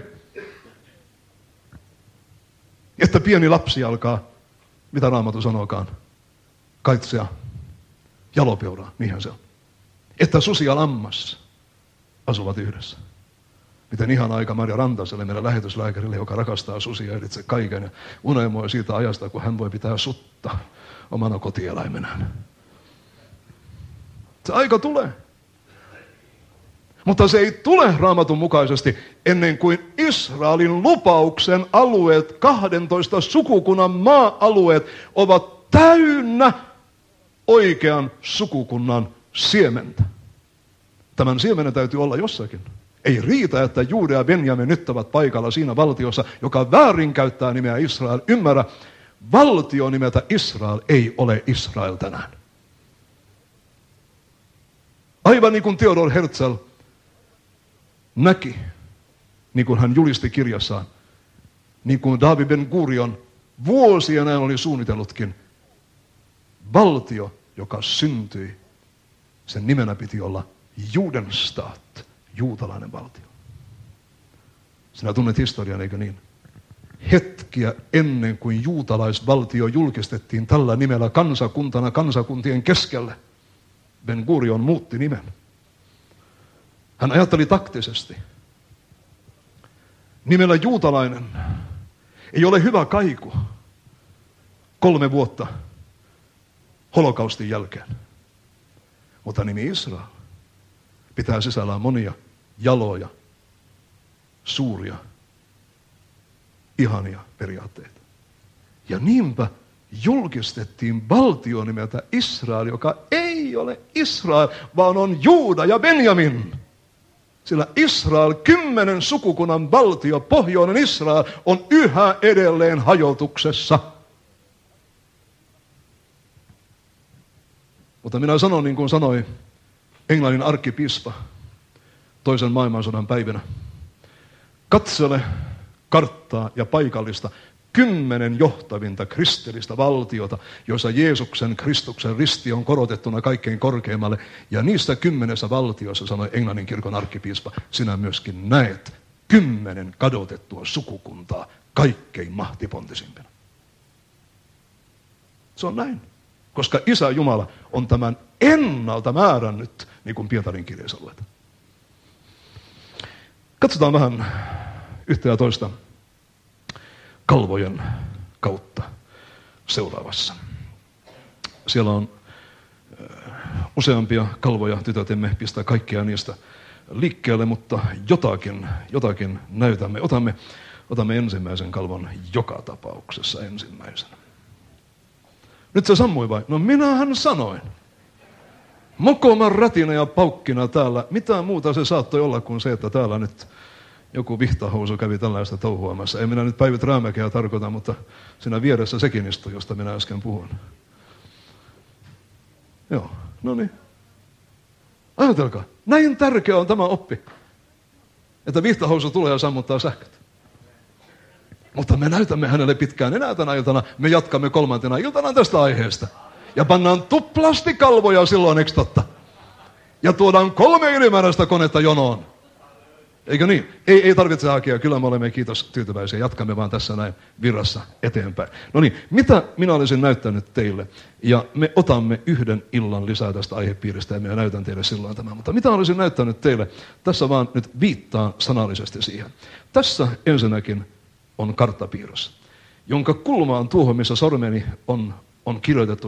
että pieni lapsi alkaa, mitä Raamattu sanookaan, kaitsea jalopeuraa, niinhän se on. Että susi ja lammas asuvat yhdessä. Miten ihan aika Marja Rantaselle, meidän lähetyslääkärille, joka rakastaa susia ylitse kaiken ja unelmoi siitä ajasta, kun hän voi pitää sutta omana kotieläimenään. Se aika tulee. Mutta se ei tule Raamatun mukaisesti ennen kuin Israelin lupauksen alueet, 12 sukukunnan maa-alueet ovat täynnä oikean sukukunnan siementä. Tämän siemenen täytyy olla jossakin. Ei riitä, että Juuda ja Benjamin nyt ovat paikalla siinä valtiossa, joka väärinkäyttää nimeä Israel. Ymmärrä, valtio nimeltä Israel ei ole Israel tänään. Aivan niin kuin Theodor Herzl näki, niin kuin hän julisti kirjassaan, niin kuin David Ben Gurion vuosien ajan oli suunnitellutkin, valtio, joka syntyi, sen nimenä piti olla Judenstaat, juutalainen valtio. Sinä tunnet historian, eikö niin? hetkiä ennen kuin juutalaisvaltio julkistettiin tällä nimellä kansakuntana kansakuntien keskelle, Ben Gurion muutti nimen. Hän ajatteli taktisesti. Nimellä juutalainen ei ole hyvä kaiku 3 vuotta holokaustin jälkeen. Mutta nimi Israel pitää sisällään monia jaloja, suuria, ihania periaatteita. Ja niinpä julkistettiin valtio nimeltä Israel, joka ei ole Israel, vaan on Juuda ja Benjamin. Sillä Israel, 10 sukukunnan valtio, pohjoinen Israel, on yhä edelleen hajotuksessa. Mutta minä sanon niin kuin sanoi Englannin arkkipiispa toisen maailmansodan päivinä. Katsele karttaa ja paikallista 10 johtavinta kristillistä valtiota, joissa Jeesuksen Kristuksen risti on korotettuna kaikkein korkeimmalle. Ja niistä 10 valtioissa, sanoi Englannin kirkon arkkipiispa, sinä myöskin näet 10 kadotettua sukukuntaa kaikkein mahtipontisimpina. Se on näin. Koska Isä Jumala on tämän ennalta määrännyt, niin kuin Pietarin kirjeessä luetaan. Katsotaan vähän yhtä ja toista kalvojen kautta seuraavassa. Siellä on useampia kalvoja, tytöt emme pistä kaikkia niistä liikkeelle, mutta jotakin näytämme. Otamme ensimmäisen kalvon joka tapauksessa ensimmäisenä. Nyt se sammui vai? No minähän sanoin. Mokoman rätinä ja paukkina täällä. Mitä muuta se saattoi olla kuin se, että täällä nyt joku vihtahousu kävi tällaista touhuamassa. Ei minä nyt Päivi Traamäkeä tarkoita, mutta siinä vieressä sekin istui, josta minä äsken puhun. Joo, no niin. Ajatelkaa, näin tärkeä on tämä oppi, että vihtahousu tulee ja sammuttaa sähköt. Mutta me näytämme hänelle pitkään enää tänä iltana. Me jatkamme 3. iltana tästä aiheesta. Ja pannaan tuplasti kalvoja silloin, eikö totta? Ja tuodaan 3 ylimääräistä konetta jonoon. Eikö niin? Ei tarvitse hakea. Kyllä me olemme, kiitos, tyytyväisiä. Jatkamme vaan tässä näin virrassa eteenpäin. No niin, mitä minä olisin näyttänyt teille? Ja me otamme 1 illan lisää tästä aihepiiristä ja minä näytän teille silloin tämän. Mutta mitä olisin näyttänyt teille? Tässä vaan nyt viittaan sanallisesti siihen. Tässä ensinnäkin on karttapiirros, jonka kulmaan tuohon, missä sormeni on kirjoitettu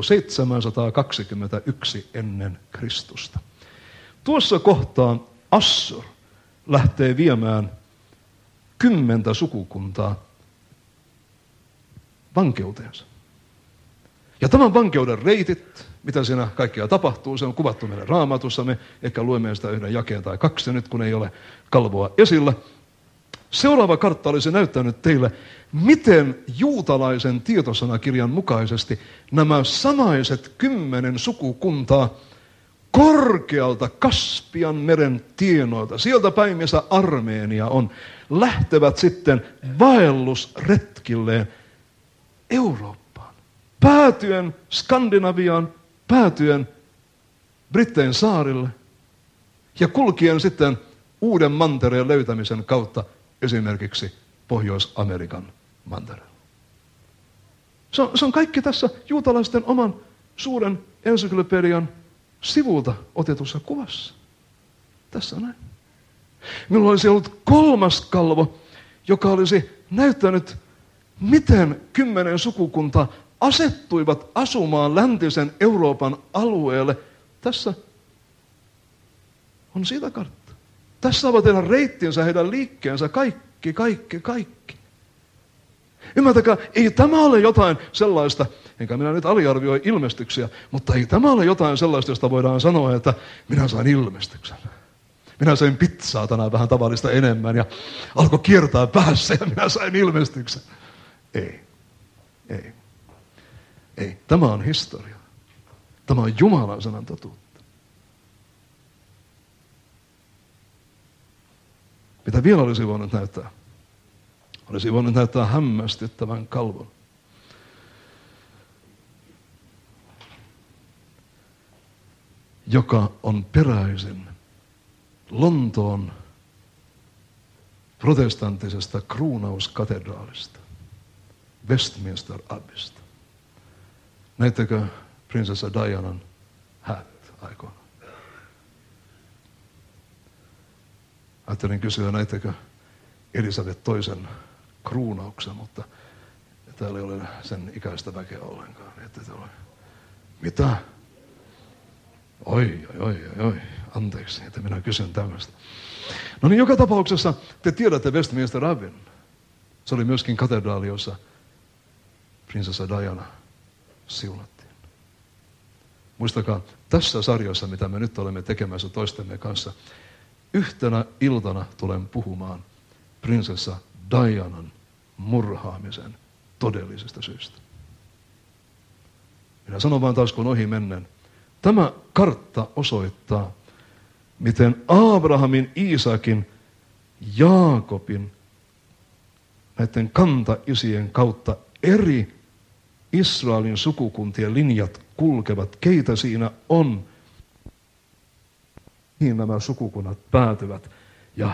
721 ennen Kristusta. Tuossa kohtaa Assur lähtee viemään 10 sukukuntaa vankeuteensa. Ja tämän vankeuden reitit, mitä siinä kaikkea tapahtuu, se on kuvattu meidän Raamatussa. Me ehkä luemme sitä 1 jakeen tai 2 nyt, kun ei ole kalvoa esillä. Seuraava kartta olisi näyttänyt teille, miten juutalaisen tietosanakirjan mukaisesti nämä samaiset 10 sukukuntaa korkealta Kaspian meren tienoilta, sieltä päin missä Armeenia on, lähtevät sitten vaellusretkilleen Eurooppaan. Päätyen Skandinaviaan, päätyen Brittein saarille ja kulkien sitten uuden mantereen löytämisen kautta esimerkiksi Pohjois-Amerikan mantereella. Se on kaikki tässä juutalaisten oman suuren ensyklopedian sivulta otetussa kuvassa. Tässä on näin. Minulla olisi ollut 3. kalvo, joka olisi näyttänyt, miten 10 sukukuntaa asettuivat asumaan läntisen Euroopan alueelle. Tässä on siitä kartta. Tässä ovat heidän reittinsä, heidän liikkeensä, kaikki. Ymmärtäkää, ei tämä ole jotain sellaista, enkä minä nyt aliarvioi ilmestyksiä, mutta ei tämä ole jotain sellaista, josta voidaan sanoa, että minä sain ilmestyksen. Minä sain pizzaa tänään vähän tavallista enemmän ja alkoi kiertää päässä ja minä sain ilmestyksen. Ei. Tämä on historia. Tämä on Jumalan sanan totuutta. Mitä vielä olisi voinut näyttää? Olisi voinut näyttää hämmästyttävän kalvon. Joka on peräisin Lontoon protestanttisesta kruunauskatedraalista. Westminster Abbeystä. Näittekö prinsessa Dianan häät aikoina? Ajattelin kysyä, näittekö Elisabeth toisen kruunauksen, mutta täällä ei ole sen ikäistä väkeä ollenkaan. Mitä? Oi. Anteeksi, että minä kysyn tämmöistä. No niin, joka tapauksessa te tiedätte Westminster Abbeyn. Se oli myöskin katedraali, jossa prinsessa Diana siunattiin. Muistakaa, tässä sarjassa, mitä me nyt olemme tekemässä toistemme kanssa, yhtenä iltana tulen puhumaan prinsessa Dianan murhaamisen todellisesta syystä. Minä sanon vain taas, kun ohi mennen. Tämä kartta osoittaa, miten Abrahamin, Iisakin, Jaakobin, näiden kantaisien kautta eri Israelin sukukuntien linjat kulkevat, keitä siinä on, mihin nämä sukukunnat päätyvät. Ja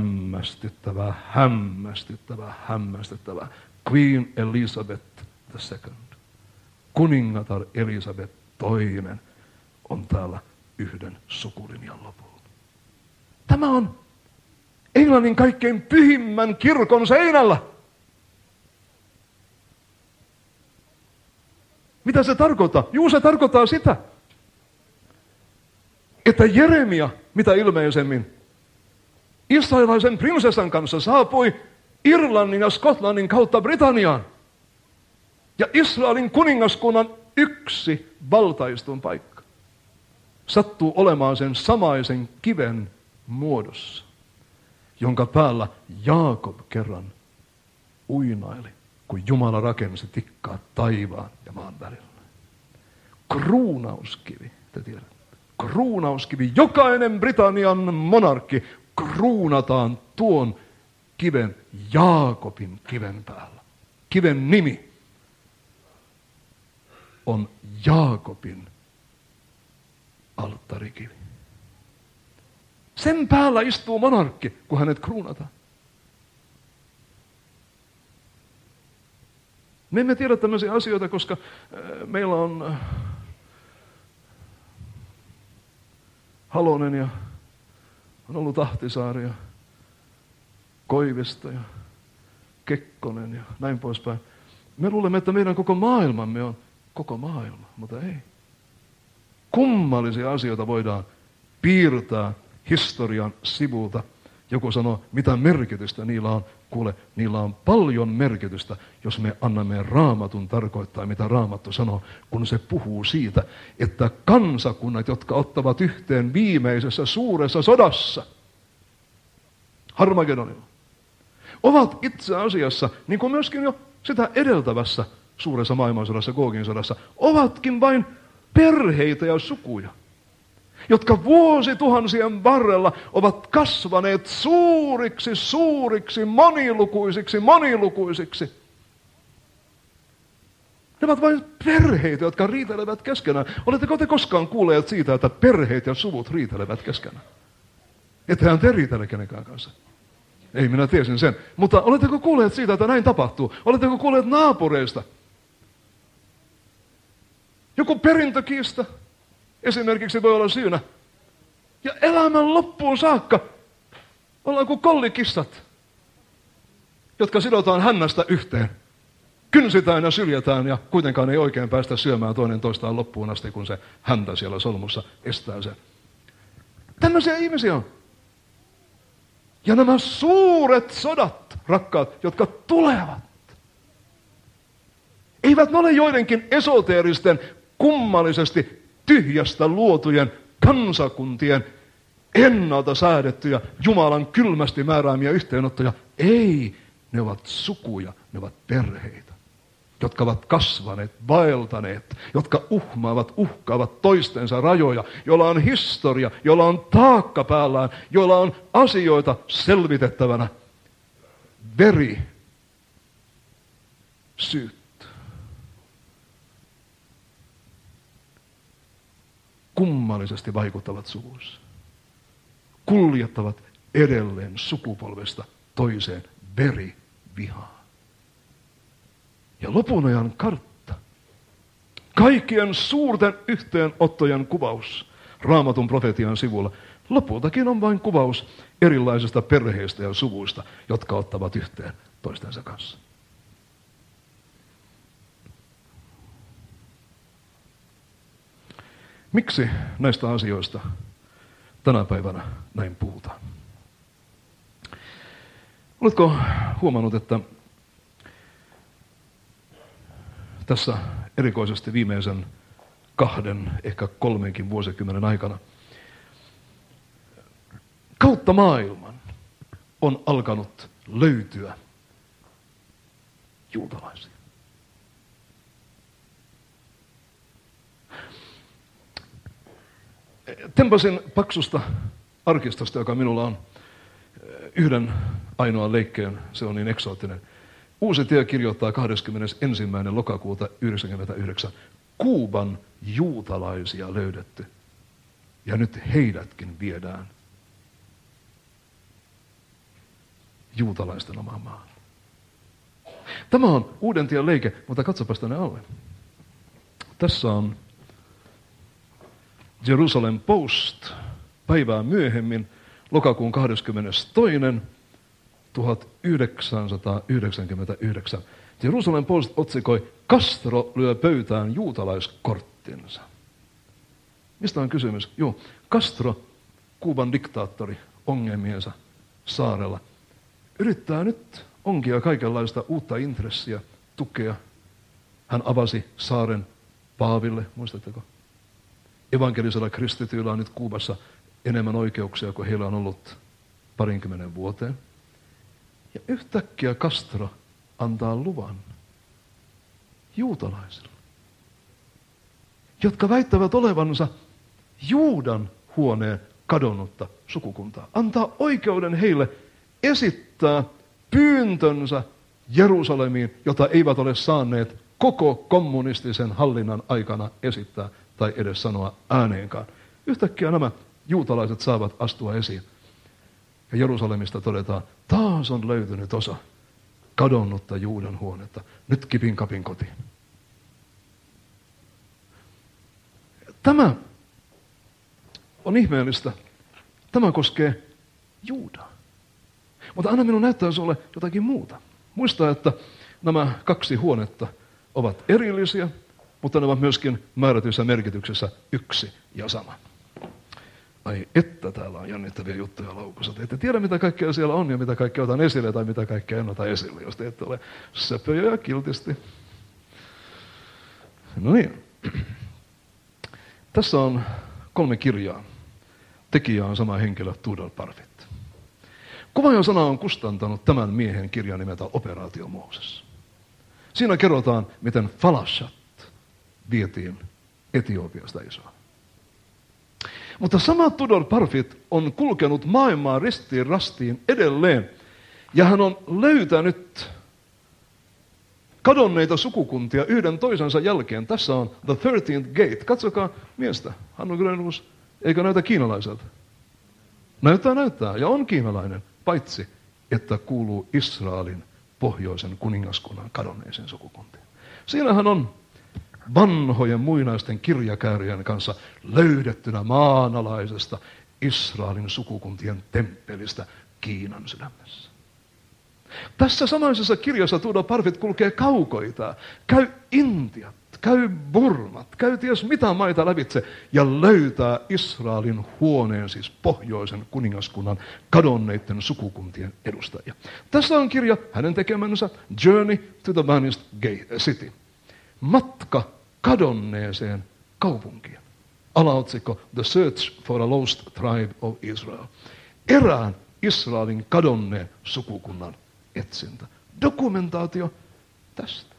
hämmästyttävää. Queen Elizabeth II, kuningatar Elisabeth II, on täällä yhden sukulinjan lopulla. Tämä on Englannin kaikkein pyhimmän kirkon seinällä. Mitä se tarkoittaa? Juu, se tarkoittaa sitä, että Jeremia, mitä ilmeisemmin, israelilaisen prinsessan kanssa saapui Irlannin ja Skotlannin kautta Britanniaan. Ja Israelin kuningaskunnan yksi valtaistun paikka sattuu olemaan sen samaisen kiven muodossa, jonka päällä Jaakob kerran uinaili, kun Jumala rakensi tikkaa taivaan ja maan välillä. Kruunauskivi, te tiedätte. Kruunauskivi. Jokainen Britannian monarkki kruunataan tuon kiven, Jaakobin kiven päällä. Kiven nimi on Jaakobin alttarikivi. Sen päällä istuu monarkki, kun hänet kruunataan. Me emme tiedä tämmöisiä asioita, koska meillä on Halonen ja on ollut Ahtisaari ja Koivisto ja Kekkonen ja näin poispäin. Me luulemme, että meidän koko maailmamme on koko maailma, mutta ei. Kummallisia asioita voidaan piirtää historian sivulta. Joku sanoo, mitä merkitystä niillä on. Kuule, niillä on paljon merkitystä, jos me annamme Raamatun tarkoittaa, mitä Raamattu sanoo, kun se puhuu siitä, että kansakunnat, jotka ottavat yhteen viimeisessä suuressa sodassa, Harmagedonilla, ovat itse asiassa, niin kuin myöskin jo sitä edeltävässä suuressa maailmansodassa, Gogin sodassa, ovatkin vain perheitä ja sukuja, jotka vuosituhansien varrella ovat kasvaneet suuriksi, monilukuisiksi. Ne ovat vain perheitä, jotka riitelevät keskenään. Oletteko te koskaan kuulleet siitä, että perheet ja suvut riitelevät keskenään? Ettehän te riitele kenenkään kanssa. Ei, minä tiesin sen. Mutta oletteko kuulleet siitä, että näin tapahtuu? Oletteko kuulleet naapureista? Joku perintökiista esimerkiksi voi olla syynä. Ja elämän loppuun saakka ollaan kuin kollikissat, jotka sidotaan hännästä yhteen. Kynsitään ja syljetään ja kuitenkaan ei oikein päästä syömään toinen toistaan loppuun asti, kun se häntä siellä solmussa estää sen. Tämmöisiä ihmisiä on. Ja nämä suuret sodat, rakkaat, jotka tulevat, eivät ne ole joidenkin esoteeristen, kummallisesti tyhjästä luotujen kansakuntien ennalta säädettyjä, Jumalan kylmästi määräämiä yhteenottoja. Ei, ne ovat sukuja, ne ovat perheitä, jotka ovat kasvaneet, vaeltaneet, jotka uhkaavat toistensa rajoja, joilla on historia, joilla on taakka päällään, joilla on asioita selvitettävänä. Veri, syyt. Kummallisesti vaikuttavat suvuissa. Kuljettavat edelleen sukupolvesta toiseen verivihaa. ja lopunajan kartta. Kaikkien suurten yhteenottojen kuvaus Raamatun profetian sivulla. Lopultakin on vain kuvaus erilaisista perheistä ja suvuista, jotka ottavat yhteen toistensa kanssa. Miksi näistä asioista tänä päivänä näin puhutaan? Oletko huomannut, että tässä erikoisesti viimeisen 2, ehkä 3 vuosikymmenen aikana kautta maailman on alkanut löytyä juutalaisia. Tempasin paksusta arkistosta, joka minulla on, yhden ainoan leikkeen, se on niin eksoottinen. Uusi Tie kirjoittaa 21. lokakuuta 1999. Kuuban juutalaisia löydetty. Ja nyt heidätkin viedään juutalaisten omaan maahan. Tämä on Uuden Tien leike, mutta katsopas tänne alle. Tässä on Jerusalem Post päivää myöhemmin, lokakuun 22. 1999. Jerusalem Post otsikoi, Castro lyö pöytään juutalaiskorttinsa. Mistä on kysymys? Joo, Castro, Kuuban diktaattori, ongelmiensa saarella, yrittää nyt onkia kaikenlaista uutta intressiä, tukea. Hän avasi saaren paaville, muistatteko? Evankelisella kristityillä on nyt Kuubassa enemmän oikeuksia kuin heillä on ollut 20 vuoteen. Ja yhtäkkiä Castro antaa luvan juutalaisille, jotka väittävät olevansa Juudan huoneen kadonnutta sukukuntaa. Antaa oikeuden heille esittää pyyntönsä Jerusalemiin, jota eivät ole saaneet koko kommunistisen hallinnan aikana esittää tai edes sanoa ääneenkaan. Yhtäkkiä nämä juutalaiset saavat astua esiin. Ja Jerusalemista todetaan, taas on löytynyt osa kadonnutta Juudan huonetta. Nyt kipin kapin kotiin. Tämä on ihmeellistä. Tämä koskee Juudaa. Mutta anna minun näyttää sinulle jotakin muuta. Muista, että nämä 2 huonetta ovat erillisiä, mutta ne ovat myöskin määrätyssä merkityksessä yksi ja sama. Ai että täällä on jännittäviä juttuja laukussa. Te ette tiedä, mitä kaikkea siellä on ja mitä kaikkea otan esille tai mitä kaikkea en ota esille, jos te ette ole söpöjä ja kiltisti. No niin. Tässä on 3 kirjaa. Tekijä on sama henkilö, Tudor Parfitt. Kuvaajan sana on kustantanut tämän miehen kirjan nimeltä Operaatio Mooses. Siinä kerrotaan, miten Falashat vietiin Etiopiasta Israeliin. Mutta sama Tudor Parfitt on kulkenut maailmaa ristiin rastiin edelleen. Ja hän on löytänyt kadonneita sukukuntia yhden toisensa jälkeen. Tässä on The 13th Gate. Katsokaa miestä. Hannu Grönhuus, eikö näytä kiinalaiselta? Näyttää. Ja on kiinalainen, paitsi että kuuluu Israelin pohjoisen kuningaskunnan kadonneisiin sukukuntiin. Siinähän on vanhojen muinaisten kirjakäärien kanssa löydettynä maanalaisesta Israelin sukukuntien temppelistä Kiinan sydämessä. Tässä samaisessa kirjassa Tudor Parfitt kulkee kaukoitaa, käy Intiat, käy Burmat, käy ties mitä maita lävitse ja löytää Israelin huoneen, siis pohjoisen kuningaskunnan kadonneiden sukukuntien edustajia. Tässä on kirja hänen tekemänsä Journey to the Vanished City. Matka kadonneeseen kaupunkiin. Alaotsikko The Search for a Lost Tribe of Israel. Erään Israelin kadonneen sukukunnan etsintä. Dokumentaatio tästä.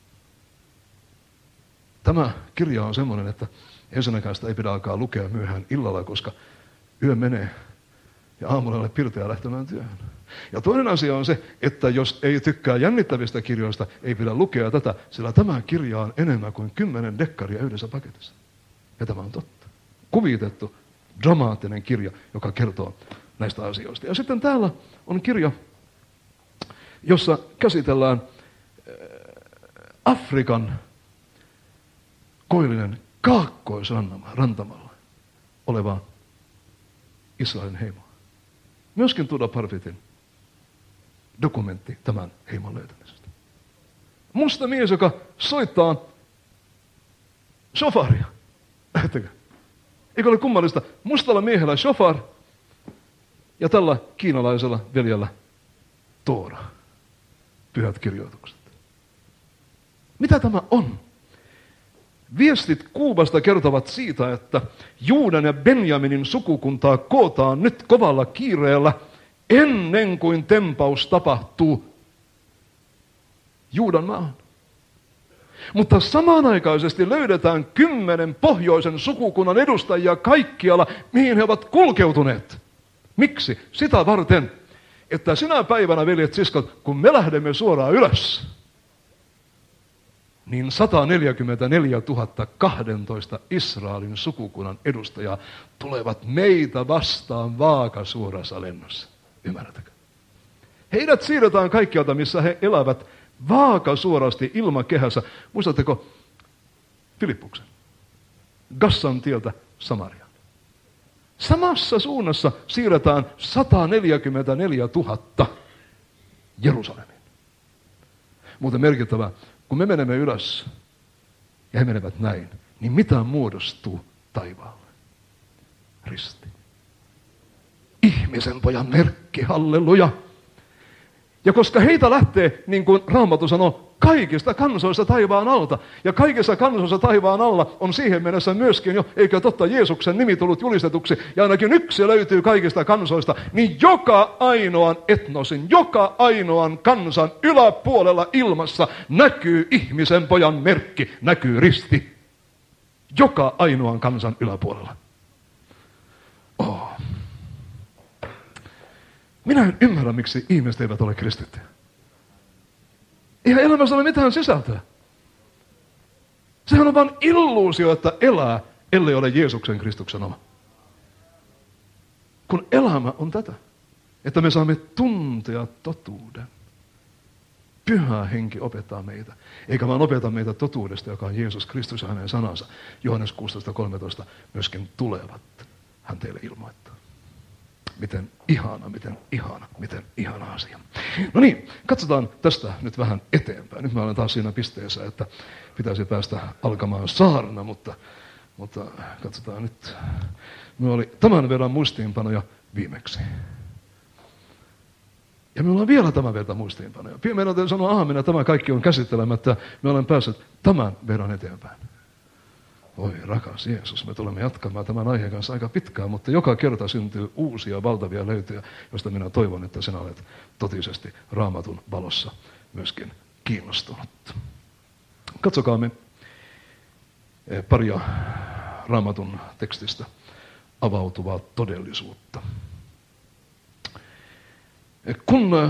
Tämä kirja on semmoinen, että ensinnäkään sitä ei pidä alkaa lukea myöhään illalla, koska yö menee ja aamulla ole pirteä lähtemään työhön. Ja toinen asia on se, että jos ei tykkää jännittävistä kirjoista, ei pidä lukea tätä, sillä tämä kirja on enemmän kuin 10 dekkaria yhdessä paketissa. Ja tämä on totta. Kuvitettu, dramaattinen kirja, joka kertoo näistä asioista. Ja sitten täällä on kirja, jossa käsitellään Afrikan koillinen kaakkoisrantamalla oleva Israelin heimo. Myöskin Tudor Parfittin dokumentti tämän heimon löytämisestä. Musta mies, joka soittaa shofaria. Näettekö? Eikö ole kummallista? Mustalla miehellä shofar ja tällä kiinalaisella veljellä Toora. Pyhät kirjoitukset. Mitä tämä on? Viestit Kuubasta kertovat siitä, että Juudan ja Benjaminin sukukuntaa kootaan nyt kovalla kiireellä ennen kuin tempaus tapahtuu Juudan maahan. Mutta samanaikaisesti löydetään 10 pohjoisen sukukunnan edustajia kaikkialla, mihin he ovat kulkeutuneet. Miksi? Sitä varten, että sinä päivänä, veljet siskot, kun me lähdemme suoraan ylös, niin 144 012 Israelin sukukunnan edustajaa tulevat meitä vastaan vaakasuorassa lennossa. Ymmärrättekö? Heidät siirretään kaikkialta, missä he elävät vaakasuorasti ilmakehässä. Muistatteko Filippuksen? Gassan tieltä Samariaan. Samassa suunnassa siirretään 144 000 Jerusalemiin. Muuten merkittävää, kun me menemme ylös ja he menevät näin, niin mitä muodostuu taivaalle? Risti. Ihmisen pojan merkki, halleluja. Ja koska heitä lähtee, niin kuin Raamattu sanoo, kaikista kansoista taivaan alta. Ja kaikissa kansoissa taivaan alla on siihen mennessä myöskin jo, eikö totta, Jeesuksen nimi tullut julistetuksi. Ja ainakin yksi löytyy kaikista kansoista. Niin joka ainoan etnosin, joka ainoan kansan yläpuolella ilmassa näkyy ihmisen pojan merkki, näkyy risti. Joka ainoan kansan yläpuolella. Oh. Minä en ymmärrä, miksi ihmiset eivät ole kristittyjä. Eihän elämässä ole mitään sisältöä. Sehän on vain illuusio, että elää, ellei ole Jeesuksen Kristuksen oma. Kun elämä on tätä, että me saamme tuntea totuuden. Pyhä henki opettaa meitä, eikä vaan opeta meitä totuudesta, joka on Jeesus Kristus ja hänen sanansa. Johannes 16:13 myöskin tulevat. Hän teille ilmoittaa. Miten ihana asia. No niin, katsotaan tästä nyt vähän eteenpäin. Nyt mä olen taas siinä pisteessä, että pitäisi päästä alkamaan saarna, mutta katsotaan nyt. Minulla oli tämän verran muistiinpanoja viimeksi. Ja minulla on vielä tämän verran muistiinpanoja. Meidän täytyy sanoa aamena, tämä kaikki on käsittelemättä. Me olen päässyt tämän verran eteenpäin. Oi rakas Jeesus, me tulemme jatkamaan tämän aiheen kanssa aika pitkään, mutta joka kerta syntyy uusia valtavia löytöjä, joista minä toivon, että sinä olet totisesti Raamatun valossa myöskin kiinnostunut. Katsokaamme paria Raamatun tekstistä avautuvaa todellisuutta. Kun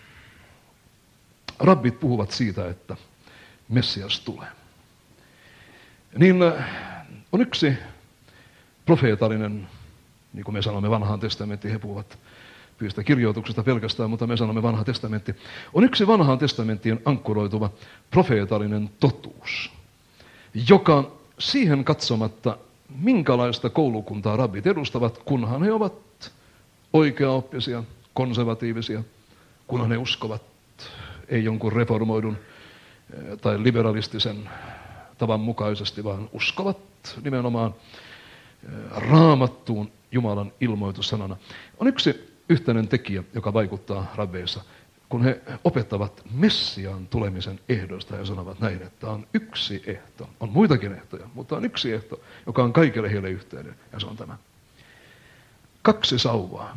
rabbit puhuvat siitä, että Messias tulee, niin on yksi profeetallinen, niin kuin me sanomme vanhaan testamenttiin, he puhuvat pyhistä kirjoituksesta pelkästään, mutta me sanomme vanha testamentti. On yksi vanhaan testamenttiin ankkuroituva profeetallinen totuus, joka siihen katsomatta, minkälaista koulukuntaa rabbit edustavat, kunhan he ovat oikeaoppisia, konservatiivisia, kunhan he uskovat, ei jonkun reformoidun tai liberalistisen tavan mukaisesti, vaan uskovat nimenomaan Raamattuun Jumalan ilmoitussanana. On yksi yhteinen tekijä, joka vaikuttaa rabbeissa, kun he opettavat Messiaan tulemisen ehdoista ja sanovat näin, että on yksi ehto. On muitakin ehtoja, mutta on yksi ehto, joka on kaikille heille yhteinen, ja se on tämä. 2 sauvaa.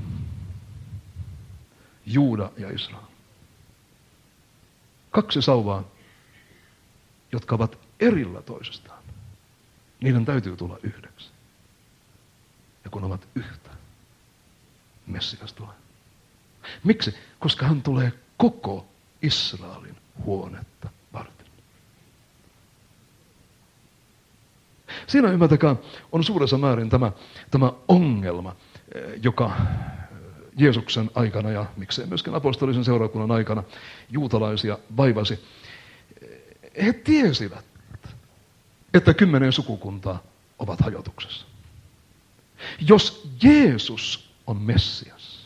Juuda ja Israel. 2 sauvaa, jotka ovat erillä toisestaan. Niiden täytyy tulla yhdeksi. Ja kun ovat yhtä, Messias tulee. Miksi? Koska hän tulee koko Israelin huonetta varten. Siinä ymmärtäkää, on suuressa määrin tämä ongelma, joka Jeesuksen aikana ja miksei myöskin apostolisen seurakunnan aikana juutalaisia vaivasi. he tiesivät, että 10 sukukuntaa ovat hajotuksessa. Jos Jeesus on Messias,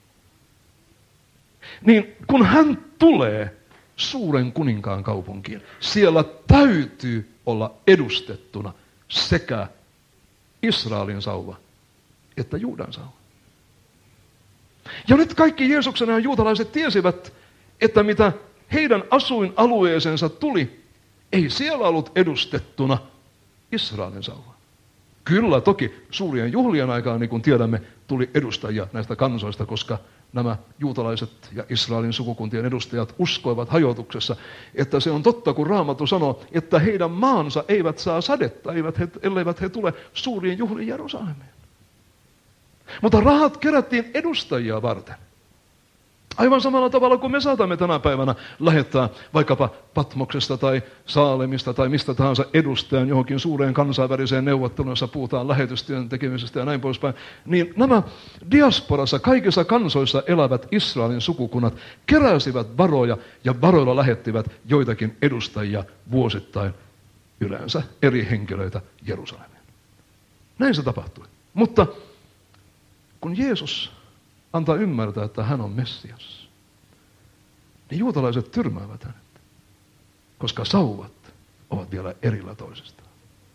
niin kun hän tulee suuren kuninkaan kaupunkiin, siellä täytyy olla edustettuna sekä Israelin sauva että Juudan sauva. Ja nyt kaikki Jeesuksen ja juutalaiset tiesivät, että mitä heidän asuinalueeseensa tuli, ei siellä ollut edustettuna Israelin sauva. Kyllä toki suurien juhlien aikaan, niin kuin tiedämme, tuli edustajia näistä kansoista, koska nämä juutalaiset ja Israelin sukukuntien edustajat uskoivat hajotuksessa, että se on totta, kun Raamattu sanoo, että heidän maansa eivät saa sadetta, elleivät he tule suuriin juhliin Jerusalemiin. Mutta rahat kerättiin edustajia varten. Aivan samalla tavalla kuin me saatamme tänä päivänä lähettää vaikkapa Patmoksesta tai Saalemista tai mistä tahansa edustajan johonkin suureen kansainväliseen neuvotteluun, jossa puhutaan lähetystyön tekemisestä ja näin poispäin, niin nämä diasporassa kaikissa kansoissa elävät Israelin sukukunnat keräsivät varoja ja varoilla lähettivät joitakin edustajia vuosittain, yleensä eri henkilöitä Jerusalemiin. Näin se tapahtui. Mutta kun Jeesus antaa ymmärtää, että hän on Messias, niin juutalaiset tyrmäävät hänet, koska sauvat ovat vielä erillä toisistaan.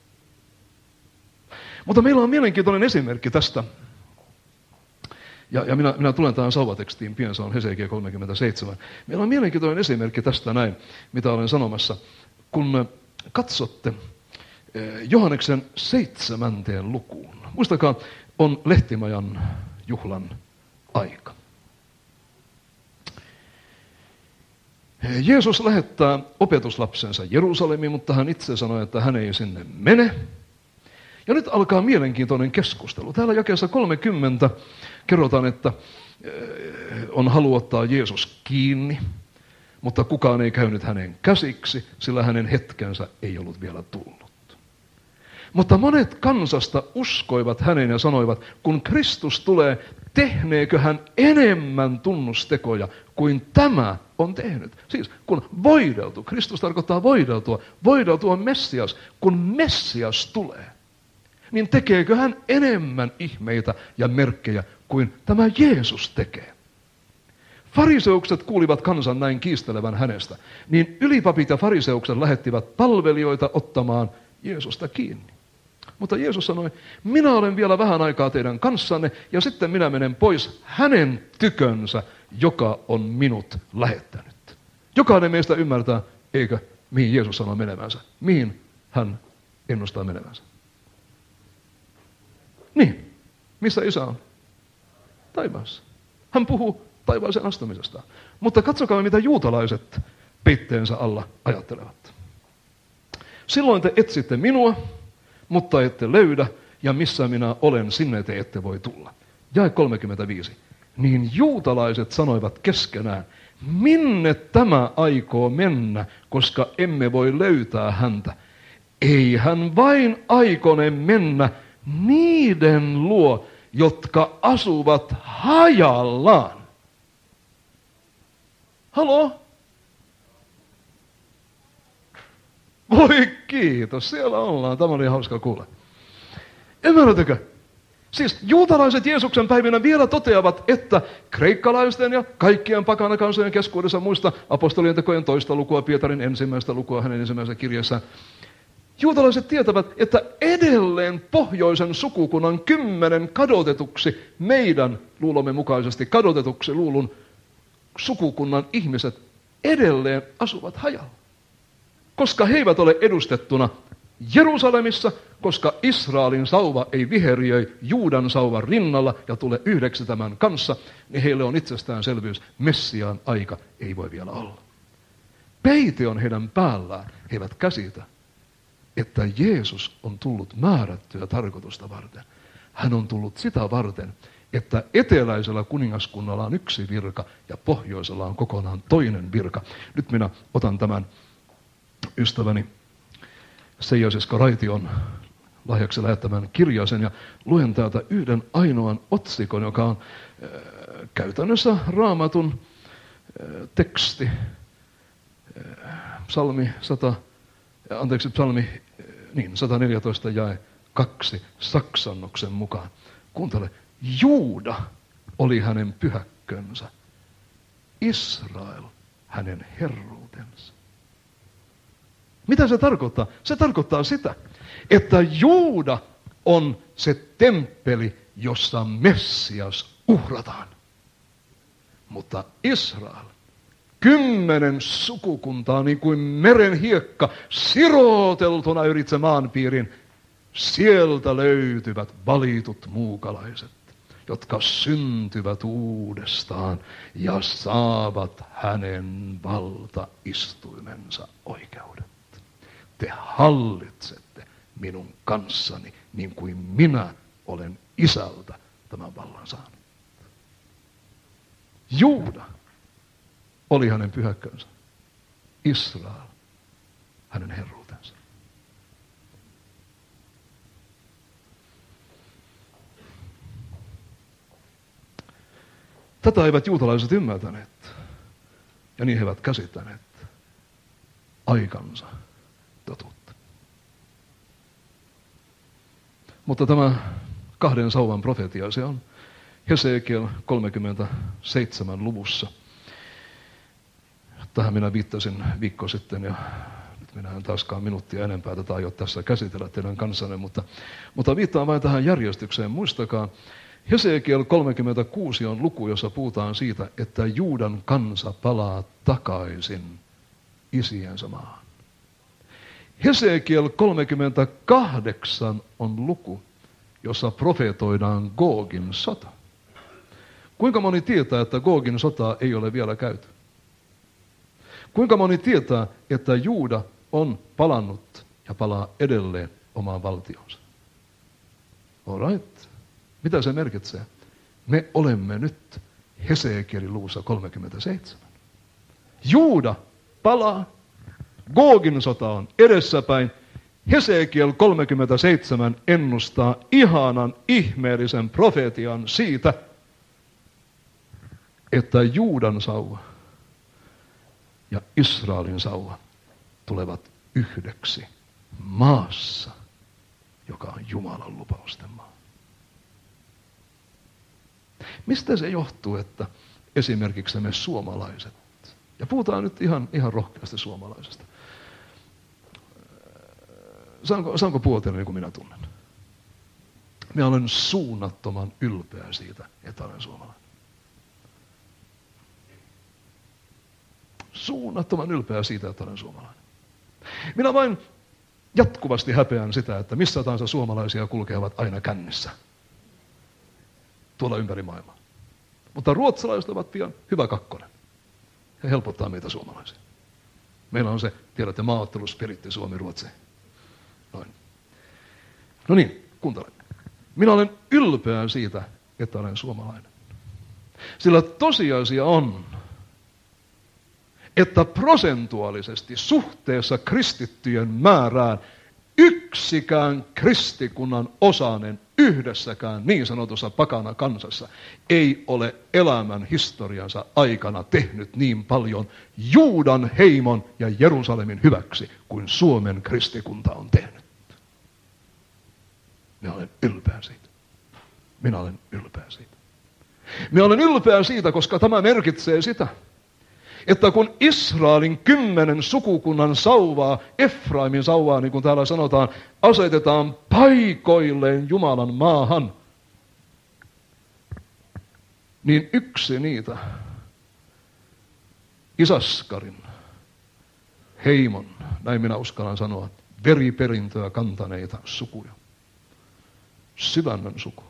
Mutta meillä on mielenkiintoinen esimerkki tästä, ja minä tulen tähän sauvatekstiin pian, se on Hesekiel 37. Meillä on mielenkiintoinen esimerkki tästä näin, mitä olen sanomassa, kun katsotte Johanneksen 7. lukuun. Muistakaa, on Lehtimajan juhlan aika. Jeesus lähettää opetuslapsensa Jerusalemiin, mutta hän itse sanoi, että hän ei sinne mene. Ja nyt alkaa mielenkiintoinen keskustelu. Täällä jakeessa 30 kerrotaan, että on halu ottaa Jeesus kiinni, mutta kukaan ei käynyt hänen käsiksi, sillä hänen hetkensä ei ollut vielä tullut. Mutta monet kansasta uskoivat hänen ja sanoivat, kun Kristus tulee, tehneekö hän enemmän tunnustekoja kuin tämä on tehnyt. Siis kun voideltu, Kristus tarkoittaa voideltu on Messias, kun Messias tulee, niin tekeekö hän enemmän ihmeitä ja merkkejä kuin tämä Jeesus tekee. Fariseukset kuulivat kansan näin kiistelevän hänestä, niin ylipapit ja fariseukset lähettivät palvelijoita ottamaan Jeesusta kiinni. Mutta Jeesus sanoi, minä olen vielä vähän aikaa teidän kanssanne ja sitten minä menen pois hänen tykönsä, joka on minut lähettänyt. Jokainen meistä ymmärtää, eikö, mihin Jeesus sanoo menevänsä. Mihin hän ennustaa menevänsä. Niin, missä Isä on? Taivaassa. Hän puhuu taivaaseen astumisesta. Mutta katsokaa, mitä juutalaiset peitteensä alla ajattelevat. Silloin te etsitte minua, mutta ette löydä, ja missä minä olen, sinne te ette voi tulla. Jae 35. Niin juutalaiset sanoivat keskenään, minne tämä aikoo mennä, koska emme voi löytää häntä. Ei hän vain aikone mennä niiden luo, jotka asuvat hajallaan. Haloo? Voi kiitos, siellä ollaan. Tämä oli hauska kuulla. Ymmärrättekö? Siis juutalaiset Jeesuksen päivinä vielä toteavat, että kreikkalaisten ja kaikkien pakanakansojen keskuudessa, muista apostolien tekojen 2. lukua, Pietarin 1. lukua hänen ensimmäisessä kirjassaan, juutalaiset tietävät, että edelleen pohjoisen sukukunnan 10 kadotetuksi, meidän luulomme mukaisesti kadotetuksi luulun sukukunnan ihmiset edelleen asuvat hajalla. Koska he eivät ole edustettuna Jerusalemissa, koska Israelin sauva ei viheriöi Juudan sauvan rinnalla ja tule yhdeksi tämän kanssa, niin heille on itsestäänselvyys, Messiaan aika ei voi vielä olla. Peite on heidän päällään, he eivät käsitä, että Jeesus on tullut määrättyä tarkoitusta varten. Hän on tullut sitä varten, että eteläisellä kuningaskunnalla on yksi virka ja pohjoisella on kokonaan toinen virka. Nyt minä otan tämän ystäväni Seija Sisko Raition lahjaksi lähettämän kirjasen ja luen täältä yhden ainoan otsikon, joka on käytännössä Raamatun teksti. psalmi 114 jae 2 saksannoksen mukaan. Kuuntele, Juuda oli hänen pyhäkkönsä, Israel hänen herruutensa. Mitä se tarkoittaa? Se tarkoittaa sitä, että Juuda on se temppeli, jossa Messias uhrataan. Mutta Israel, 10 sukukuntaa niin kuin meren hiekka siroteltuna ylitse maanpiirin, sieltä löytyvät valitut muukalaiset, jotka syntyvät uudestaan ja saavat hänen valtaistuimensa oikeudet. Te hallitsette minun kanssani niin kuin minä olen Isältä tämän vallan saanut. Juuda oli hänen pyhäkkönsä, Israel hänen herruutensa. Tätä eivät juutalaiset ymmärtäneet, ja niin he eivät käsittäneet aikansa totuutta. Mutta tämä 2 sauvan profetia, se on Hesekiel 37 luvussa. Tähän minä viittasin viikko sitten, ja nyt minä en taaskaan minuuttia enempää tätä aio tässä käsitellä teidän kanssanne, mutta viittaan vain tähän järjestykseen. Muistakaa, Hesekiel 36 on luku, jossa puhutaan siitä, että Juudan kansa palaa takaisin isiensä maahan. Hesekiel 38 on luku, jossa profetoidaan Googin sota. Kuinka moni tietää, että Googin sotaa ei ole vielä käyty? Kuinka moni tietää, että Juuda on palannut ja palaa edelleen omaan valtionsa? All right. Mitä se merkitsee? Me olemme nyt Hesekielin luvussa 37. Juuda palaa, Googin sota on edessäpäin. Hesekiel 37 ennustaa ihanan, ihmeellisen profetian siitä, että Juudan sauva ja Israelin sauva tulevat yhdeksi maassa, joka on Jumalan lupausten maa. Mistä se johtuu, että esimerkiksi me suomalaiset, ja puhutaan nyt ihan rohkeasti suomalaisesta, saanko puhua niin kuin minä tunnen? Minä olen suunnattoman ylpeä siitä, että olen suomalainen. Suunnattoman ylpeä siitä, että olen suomalainen. Minä vain jatkuvasti häpeän sitä, että missä tahansa suomalaisia kulkevat aina kännissä. Tuolla ympäri maailmaa. Mutta ruotsalaiset ovat pian hyvä kakkonen. He helpottaa meitä suomalaisia. Meillä on se, tiedätte, maaotteluspiritti Suomi-Ruotsi. Noin. No niin, kuuntele. Minä olen ylpeä siitä, että olen suomalainen. Sillä tosiasia on, että prosentuaalisesti suhteessa kristittyjen määrään yksikään kristikunnan osainen yhdessäkään niin sanotussa pakana kansassa ei ole elämän historiansa aikana tehnyt niin paljon Juudan heimon ja Jerusalemin hyväksi kuin Suomen kristikunta on tehnyt. Minä olen ylpeä siitä. Minä olen ylpeä siitä. Minä olen ylpeä siitä, koska tämä merkitsee sitä, että kun Israelin 10 sukukunnan sauvaa, Efraimin sauvaa, niin kuin täällä sanotaan, asetetaan paikoilleen Jumalan maahan, niin yksi niitä Isaskarin heimon, näin minä uskallan sanoa, veriperintöä kantaneita sukuja, Syvännän suku,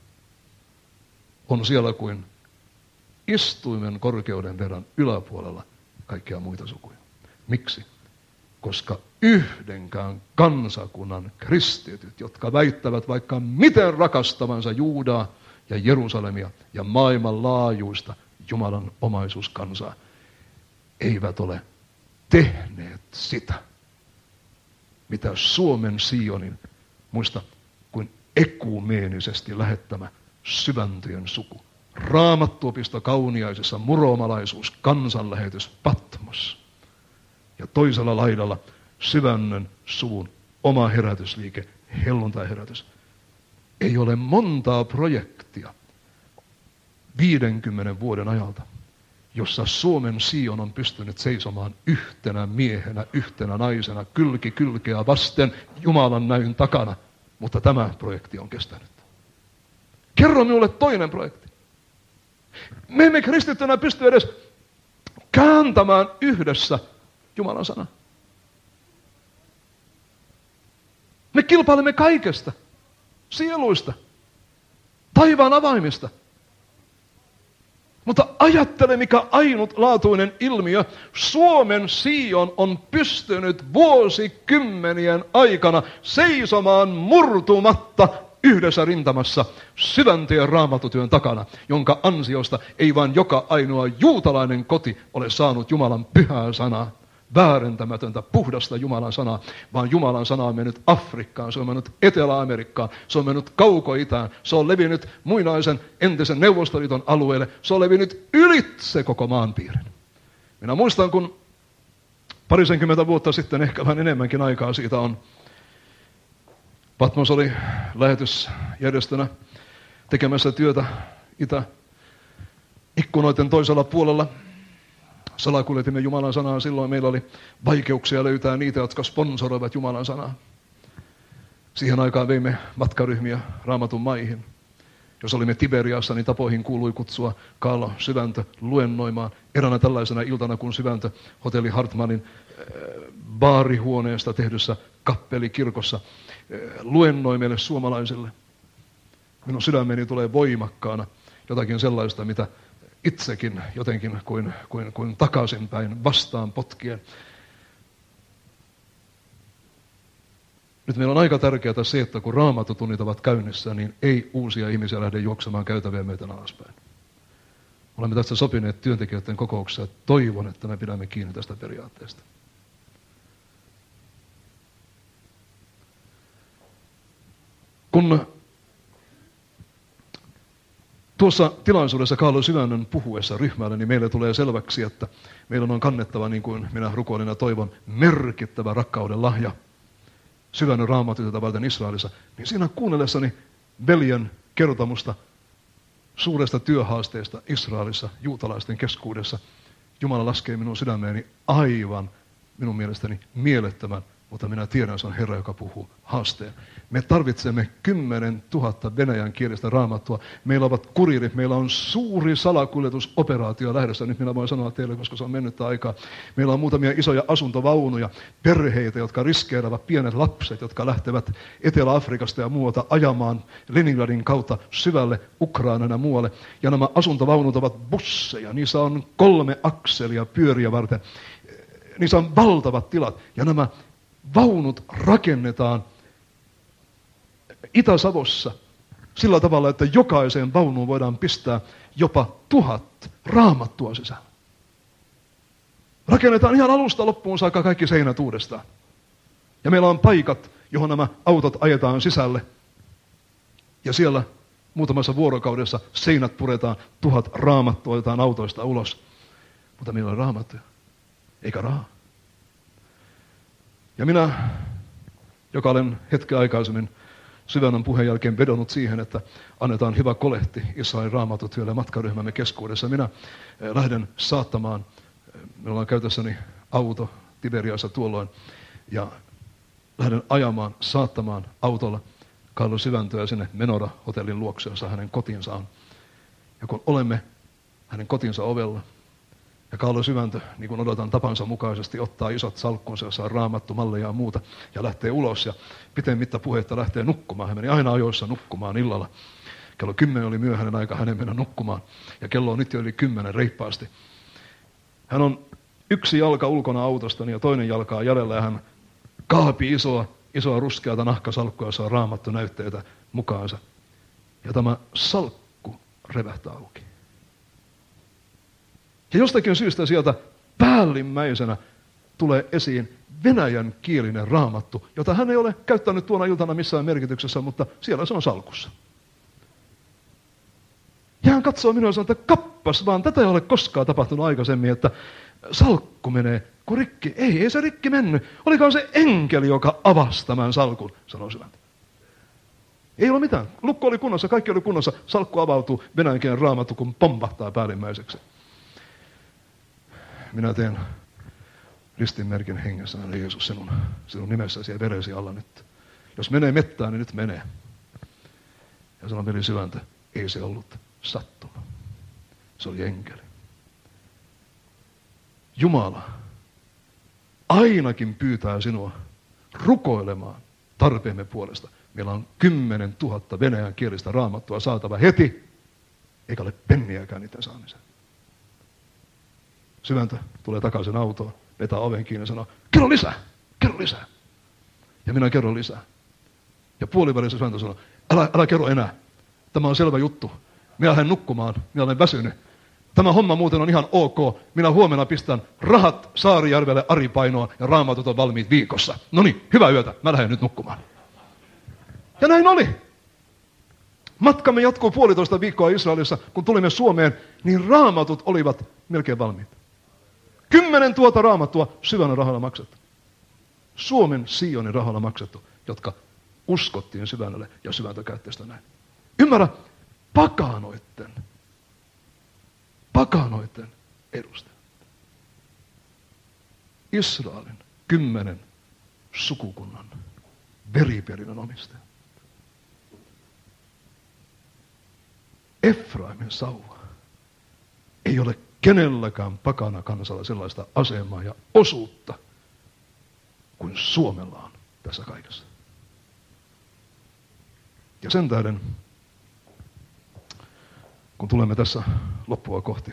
on siellä kuin istuimen korkeuden verran yläpuolella kaikkia muita sukuja. Miksi? Koska yhdenkään kansakunnan kristityt, jotka väittävät vaikka miten rakastavansa Juudaa ja Jerusalemia ja maailmanlaajuista Jumalan omaisuuskansaa, eivät ole tehneet sitä, mitä Suomen Sionin, muista, kuin ekumeenisesti lähettämä syväntöjen suku. Raamattuopisto Kauniaisessa, muromalaisuus, kansanlähetys, Patmos. Ja toisella laidalla Syvännön suvun oma herätysliike, helluntaiherätys. Ei ole montaa projektia 50 vuoden ajalta, jossa Suomen Sion on pystynyt seisomaan yhtenä miehenä, yhtenä naisena, kylki kylkeä vasten Jumalan näyn takana. Mutta tämä projekti on kestänyt. Kerro minulle toinen projekti. Me emme kristittynä pysty edes kääntämään yhdessä Jumalan sanaa. Me kilpailemme kaikesta. Sieluista. Taivaan avaimista. Mutta ajattele, mikä ainutlaatuinen ilmiö. Suomen Sion on pystynyt vuosikymmenien aikana seisomaan murtumatta yhdessä rintamassa Syvänteen raamatutyön takana, jonka ansiosta ei vain joka ainoa juutalainen koti ole saanut Jumalan pyhää sanaa, väärentämätöntä, puhdasta Jumalan sanaa, vaan Jumalan sana on mennyt Afrikkaan, se on mennyt Etelä-Amerikkaan, se on mennyt Kauko-Itään, se on levinnyt muinaisen entisen Neuvostoliiton alueelle, se on levinnyt ylitse koko maanpiirin. Minä muistan, kun parisenkymmentä vuotta sitten, ehkä vähän enemmänkin aikaa siitä on, Patmos oli lähetysjärjestönä tekemässä työtä ikkunoiden toisella puolella. Salakuljetimme Jumalan sanaa. Silloin meillä oli vaikeuksia löytää niitä, jotka sponsoroivat Jumalan sanaa. Siihen aikaan veimme matkaryhmiä Raamatun maihin. Jos olimme Tiberiassa, niin tapoihin kuului kutsua Kaarlo Syväntö luennoimaan. Eräänä tällaisena iltana, kun Syväntö hotelli Hartmanin baarihuoneesta tehdyssä kappelikirkossa luennoi meille suomalaisille. Minun sydämeni tulee voimakkaana jotakin sellaista, mitä itsekin jotenkin kuin takaisinpäin vastaan potkien. Nyt meillä on aika tärkeää se, että kun Raamattutunnit ovat käynnissä, niin ei uusia ihmisiä lähde juoksemaan käytäviä myöten alaspäin. Olemme tästä sopineet työntekijöiden kokouksessa ja toivon, että me pidämme kiinni tästä periaatteesta. Kun tuossa tilaisuudessa Kaarlo Syvännön puhuessa ryhmälle, niin meille tulee selväksi, että meidän on kannettava, niin kuin minä rukoilin ja toivon, merkittävä rakkauden lahja Syvännön raamatutyötä varten Israelissa. Niin siinä kuunnellessani veljen kertomusta suuresta työhaasteesta Israelissa, juutalaisten keskuudessa, Jumala laskee minun sydämeeni aivan minun mielestäni mielettömän, mutta minä tiedän, se on Herra, joka puhuu haasteen. Me tarvitsemme 10 000 venäjän kielistä raamattua. Meillä ovat kuriirit, meillä on suuri salakuljetusoperaatio lähdössä. Nyt minä voin sanoa teille, koska se on mennyttä aikaa. Meillä on muutamia isoja asuntovaunuja, perheitä, jotka riskeeraavat, pienet lapset, jotka lähtevät Etelä-Afrikasta ja muualta ajamaan Leningradin kautta syvälle Ukrainaan ja muualle. Ja nämä asuntovaunut ovat busseja, niissä on 3 akselia pyöriä varten. Niissä on valtavat tilat ja nämä vaunut rakennetaan Itä-Savossa sillä tavalla, että jokaiseen vaunuun voidaan pistää jopa 1000 raamattua sisään. Rakennetaan ihan alusta loppuun saakka kaikki seinät uudestaan. Ja meillä on paikat, johon nämä autot ajetaan sisälle. Ja siellä muutamassa vuorokaudessa seinät puretaan, 1000 raamattua otetaan autoista ulos. Mutta meillä on raamattuja, eikä rahaa. Ja minä, joka olen hetken aikaisemmin Syvännön puheen jälkeen vedonnut siihen, että annetaan hyvä kolehti Israelin raamatutyölle matkaryhmämme keskuudessa. Minä lähden saattamaan, minulla on käytössäni auto Tiberiassa tuolloin, ja lähden saattamaan autolla Kaarlo Syväntöä sinne Menora-hotellin luokse, jossa hänen kotinsa on. Ja kun olemme hänen kotinsa ovella, ja Kaarlo Syväntö, niin kuin odotan tapansa mukaisesti, ottaa isot salkkunsa, jossa on raamattu, malleja ja muuta, ja lähtee ulos, ja pitemmittä puhetta lähtee nukkumaan. Hän meni aina ajoissa nukkumaan illalla. Kello 10 oli myöhäinen aika hänen mennä nukkumaan, ja kello on nyt jo yli 10 reippaasti. Hän on yksi jalka ulkona autosta, ja toinen jalka on jäljellä, ja hän kaapi isoa ruskeata nahkasalkkua, jossa on raamattu näytteitä mukaansa. Ja tämä salkku revähtää auki. Ja jostakin syystä sieltä päällimmäisenä tulee esiin venäjän kielinen raamattu, jota hän ei ole käyttänyt tuona iltana missään merkityksessä, mutta siellä se on salkussa. Ja hän katsoo minua ja sanoo, että kappas vaan, tätä ei ole koskaan tapahtunut aikaisemmin, että salkku menee Kun rikki? Ei se rikki mennyt. Olikohan se enkeli, joka avasi tämän salkun, sanoi sydäntä. Ei ole mitään. Lukko oli kunnossa, kaikki oli kunnossa. Salkku avautuu, venäjänkielinen raamattu, kun pompahtaa päällimmäiseksi. Minä teen ristinmerkin hengessä, Jeesus, sinun nimessäsi ja veresi alla nyt. Jos menee mettään, niin nyt menee. Ja sanoi veli sydäntä, ei se ollut sattuma. Se oli enkeli. Jumala ainakin pyytää sinua rukoilemaan tarpeemme puolesta. Meillä on 10 000 venäjän kielistä raamattua saatava heti, eikä ole penniäkään niiden saamiseen. Sydäntä tulee takaisin autoon, vetää oven kiinni ja sanoo, kerro lisää. Ja minä kerron lisää. Ja puolivälissä sydäntä sanoo, älä kerro enää. Tämä on selvä juttu. Minä lähden nukkumaan, minä olen väsynyt. Tämä homma muuten on ihan ok. Minä huomenna pistän rahat Saarijärvelle Aripainoon ja raamatut on valmiit viikossa. Noniin, hyvää yötä, mä lähden nyt nukkumaan. Ja näin oli. Matkamme jatkuu 1,5 viikkoa Israelissa. Kun tulimme Suomeen, niin raamatut olivat melkein valmiit. 10 000 raamattua Syvännän rahalla maksettu. Suomen Sionin rahalla maksettu, jotka uskottiin Syvännälle ja Syväntä käyttäjistä näin. Ymmärrä, pakanoiden edustajat. Israelin 10 sukukunnan veriperinnön omistaja. Efraimin sauva ei ole kenelläkään pakana kansalla sellaista asemaa ja osuutta kuin Suomella on tässä kaikessa. Ja sen tähden, kun tulemme tässä loppua kohti,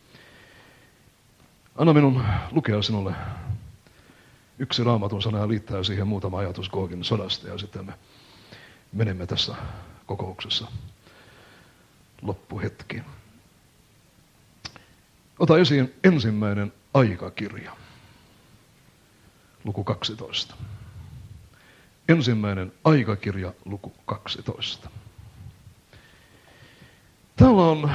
anna minun lukea sinulle yksi raamatun sana ja liittää siihen muutama ajatus Gogin sodasta ja sitten me menemme tässä kokouksessa loppuhetki. Ota esiin ensimmäinen aikakirja, luku 12. Ensimmäinen aikakirja, luku 12. Täällä on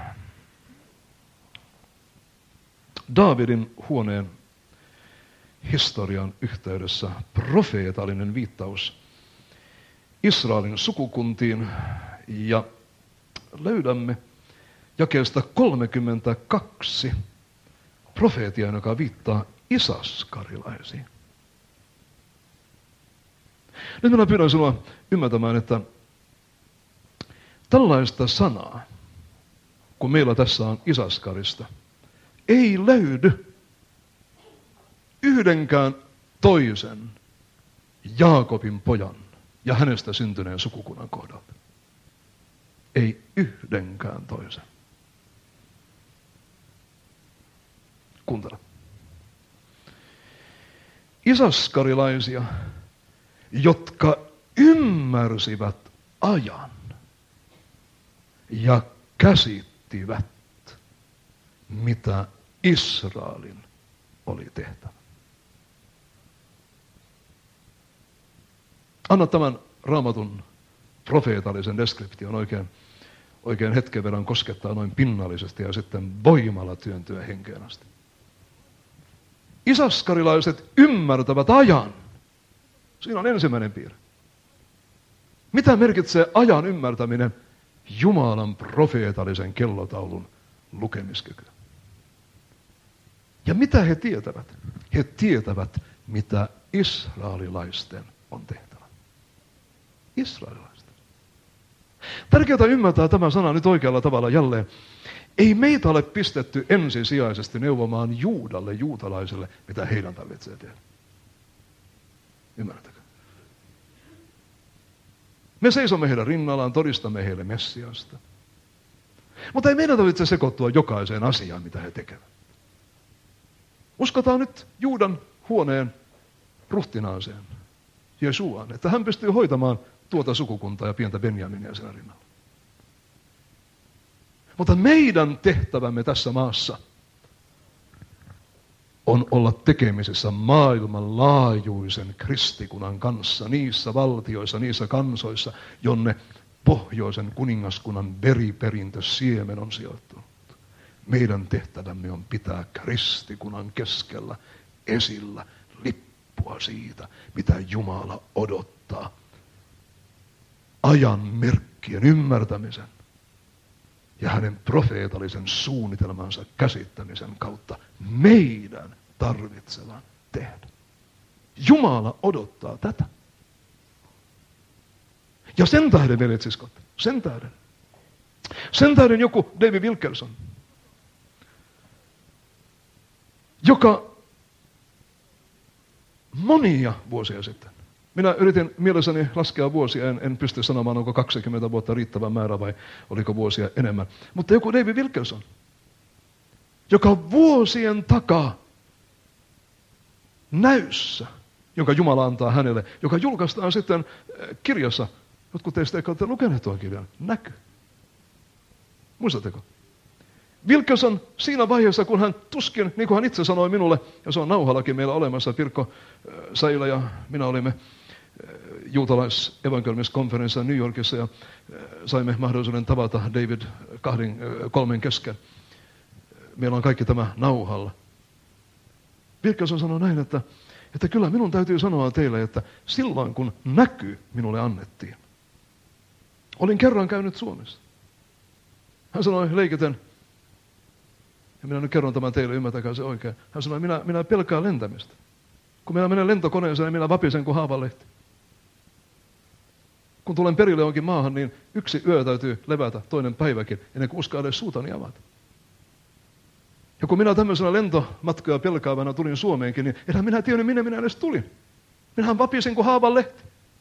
Daavidin huoneen historian yhteydessä profeetallinen viittaus Israelin sukukuntiin ja löydämme jakeesta 32 profeetia, joka viittaa isaskarilaisiin. Nyt minä pyydän sinua ymmärtämään, että tällaista sanaa, kun meillä tässä on Isaskarista, ei löydy yhdenkään toisen Jaakobin pojan ja hänestä syntyneen sukukunnan kohdalta. Ei yhdenkään toisen. Kuuntele. Isaskarilaisia, jotka ymmärsivät ajan ja käsittivät, mitä Israelin oli tehtävä. Anna tämän raamatun profeetallisen deskription oikein hetken verran koskettaa noin pinnallisesti ja sitten voimalla työntyä henkeen asti. Isaskarilaiset ymmärtävät ajan. Siinä on ensimmäinen piirre. Mitä merkitsee ajan ymmärtäminen? Jumalan profeetallisen kellotaulun lukemiskykyä. Ja mitä he tietävät? He tietävät, mitä israelilaisten on tehtävä. Israelilaisten. Tärkeää ymmärtää tämä sana nyt oikealla tavalla jälleen. Ei meitä ole pistetty ensisijaisesti neuvomaan Juudalle, juutalaiselle, mitä heidän tarvitsee tehdä. Ymmärrättekö? Me seisomme heidän rinnallaan, todistamme heille Messiasta. Mutta ei meidän tarvitse sekoittua jokaiseen asiaan, mitä he tekevät. Uskotaan nyt Juudan huoneen ruhtinaaseen, Jesuaan, että hän pystyy hoitamaan tuota sukukuntaa ja pientä Benjaminia sen rinnalla. Mutta meidän tehtävämme tässä maassa on olla tekemisissä maailmanlaajuisen kristikunnan kanssa, niissä valtioissa, niissä kansoissa, jonne pohjoisen kuningaskunnan veriperintö siemen on sijoittunut. Meidän tehtävämme on pitää kristikunnan keskellä esillä lippua siitä, mitä Jumala odottaa. Ajan merkkien ymmärtämisen ja hänen profeetallisen suunnitelmansa käsittämisen kautta meidän tarvitsevan tehdä. Jumala odottaa tätä. Ja sen tähden, veljet siskot, sen tähden joku David Wilkerson, joka monia vuosia sitten, minä yritin mielessäni laskea vuosia, en pysty sanomaan, onko 20 vuotta riittävä määrä vai oliko vuosia enemmän. Mutta joku David Wilkerson, joka vuosien takaa näyssä, jonka Jumala antaa hänelle, joka julkaistaan sitten kirjassa, jotkut teistä eikö olette lukeneet tuon kirjan, näky. Muistatteko? Wilkerson siinä vaiheessa, kun hän tuskin, niin kuin hän itse sanoi minulle, ja se on nauhallakin meillä olemassa, Pirkko Säilä ja minä olimme juutalais-evankelmiskonferenssissa New Yorkissa ja saimme mahdollisuuden tavata David 3 kesken. Meillä on kaikki tämä nauhalla. Wilkerson sanoi näin, että kyllä minun täytyy sanoa teille, että silloin kun näky minulle annettiin, olin kerran käynyt Suomessa. Hän sanoi leikiten, ja minä nyt kerron tämän teille, ymmärtäkää se oikein. Hän sanoi, minä pelkään lentämistä. Kun minä menen lentokoneeseen, niin minä vapisen kuin haavanlehti. Kun tulen perille jonkin maahan, niin yksi yö täytyy levätä, toinen päiväkin, ennen kuin uskaa edes suutani avata. Ja kun minä tämmöisenä lentomatkoja pelkäävänä tulin Suomeenkin, niin enhän minä tiennyt, minne minä edes tulin. Minähän vapisin kuin haavanlehti.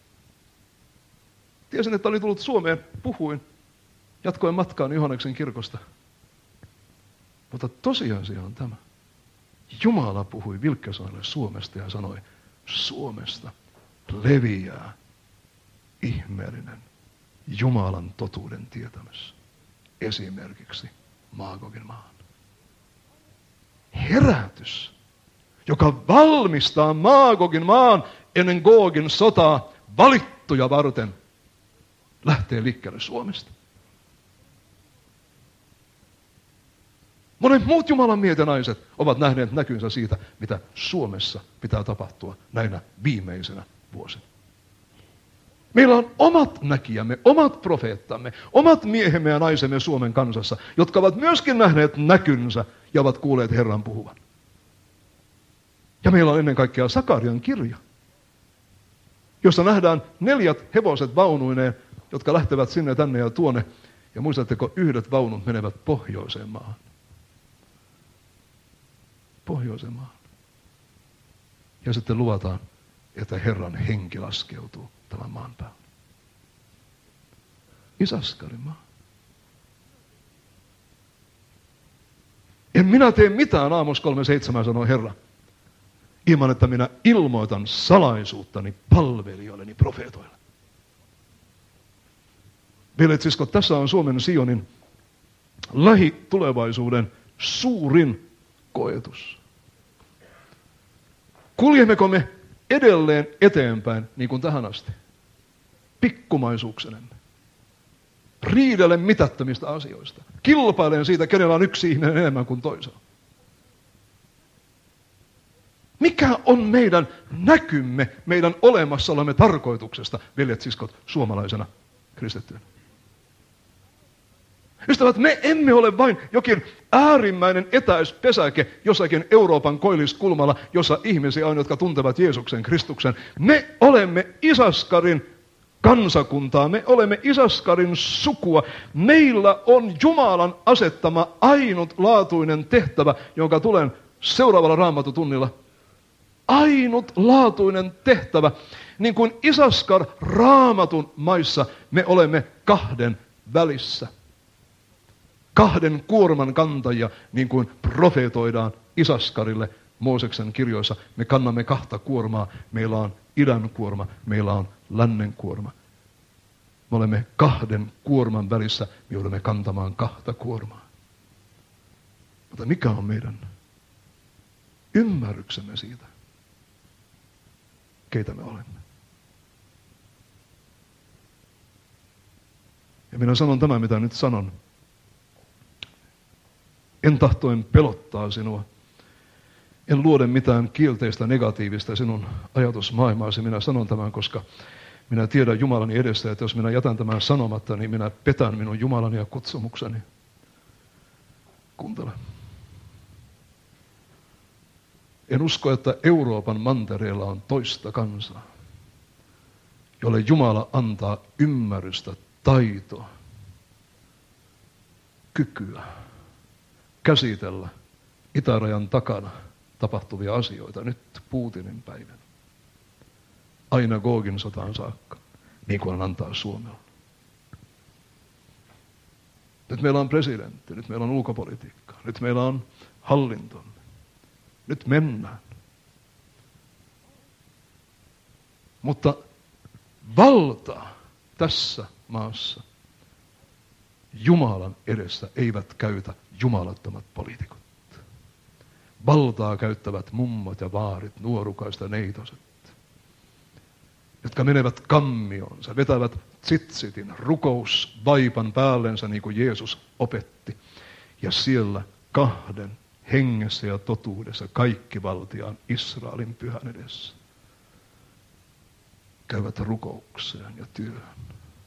Tiesin, että olin tullut Suomeen, puhuin, jatkoin matkaan Johanneksen kirkosta. Mutta tosiasia on tämä. Jumala puhui Wilkersonille Suomesta ja sanoi, Suomesta leviää ihmeellinen Jumalan totuuden tietämys. Esimerkiksi Maagogin maahan. Herätys, joka valmistaa Maagogin maan ennen Googin sotaa valittuja varten, lähtee liikkeelle Suomesta. Monet muut Jumalan miehet ja naiset ovat nähneet näkynsä siitä, mitä Suomessa pitää tapahtua näinä viimeisenä vuosina. Meillä on omat näkijämme, omat profeettamme, omat miehemme ja naisemme Suomen kansassa, jotka ovat myöskin nähneet näkynsä ja ovat kuulleet Herran puhuvan. Ja meillä on ennen kaikkea Sakarian kirja, jossa nähdään 4 hevoset vaunuineen, jotka lähtevät sinne, tänne ja tuonne. Ja muistatteko, 1 vaunut menevät pohjoiseen maahan. Pohjoiseen maahan. Ja sitten luvataan, että Herran henki laskeutuu tämän maan päälle. Isaskarin maa. En minä tee mitään, Aamos 3:7 sanoo Herra, ilman että minä ilmoitan salaisuuttani palvelijoilleni, profeetoille. Veljet siskot, tässä on Suomen Sionin lähitulevaisuuden suurin koetus. Kuljemmeko me edelleen eteenpäin niin kuin tähän asti? Pikkumaisuuksenemme. Riidellen mitättömistä asioista. Kilpailen siitä, kenellä on yksi ihminen enemmän kuin toisella. Mikä on meidän näkymme, meidän olemassaolomme tarkoituksesta, veljet siskot, suomalaisena kristittyinä? Ystävät, me emme ole vain jokin äärimmäinen etäispesäke jossakin Euroopan koilliskulmalla, jossa ihmisiä on, jotka tuntevat Jeesuksen Kristuksen. Me olemme Isaskarin kansakuntaa, me olemme Isaskarin sukua. Meillä on Jumalan asettama ainutlaatuinen tehtävä, jonka tulen seuraavalla Raamattutunnilla. Ainutlaatuinen tehtävä. Niin kuin Isaskar Raamatun maissa, me olemme 2 välissä. 2 kuorman kantajia, niin kuin profeetoidaan Isaskarille Mooseksen kirjoissa. Me kannamme 2 kuormaa. Meillä on idän kuorma, meillä on lännen kuorma. Me olemme 2 kuorman välissä, me joudumme kantamaan 2 kuormaa. Mutta mikä on meidän ymmärryksemme siitä, keitä me olemme? Ja minä sanon tämän, mitä nyt sanon. En tahtoen pelottaa sinua, En luode mitään kielteistä, negatiivista sinun ajatusmaailmaasi. Minä sanon tämän, koska minä tiedän Jumalani edessä, että jos minä jätän tämän sanomatta, niin minä petän minun Jumalani ja kutsumukseni. Kuuntele. En usko, että Euroopan mantereella on toista kansaa, jolle Jumala antaa ymmärrystä, taitoa, kykyä käsitellä itärajan takana tapahtuvia asioita nyt Putinin päivänä. Aina Gogin sotaan saakka, niin kuin hän antaa Suomella. Nyt meillä on presidentti, nyt meillä on ulkopolitiikka, nyt meillä on hallinto. Nyt mennään. Mutta valtaa tässä maassa Jumalan edessä eivät käytä jumalattomat poliitikot. Valtaa käyttävät mummot ja vaarit, nuorukaiset ja neitoset, jotka menevät kammionsa, vetävät tsitsitin, rukousvaipan päällensä niin kuin Jeesus opetti. Ja siellä kahden hengessä ja totuudessa kaikkivaltiaan Israelin pyhän edessä käyvät rukoukseen ja työhön.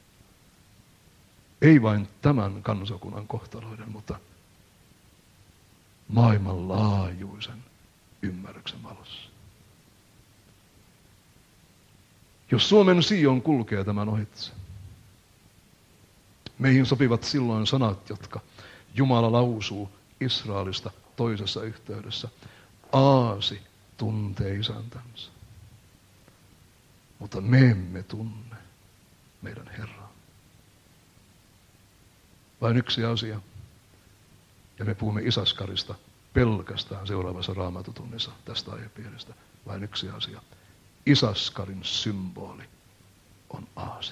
Ei vain tämän kansakunnan kohtaloiden, mutta maailmanlaajuisen ymmärryksen valossa. Jos Suomen Sion kulkee tämän ohitse, meihin sopivat silloin sanat, jotka Jumala lausuu Israelista toisessa yhteydessä. Aasi tuntee isäntänsä, mutta me emme tunne meidän Herraa. Vain yksi asia, ja me puhumme Isaskarista pelkästään seuraavassa Raamatutunnissa tästä aihepiiristä. Vain yksi asia. Isaskarin symboli on aasi.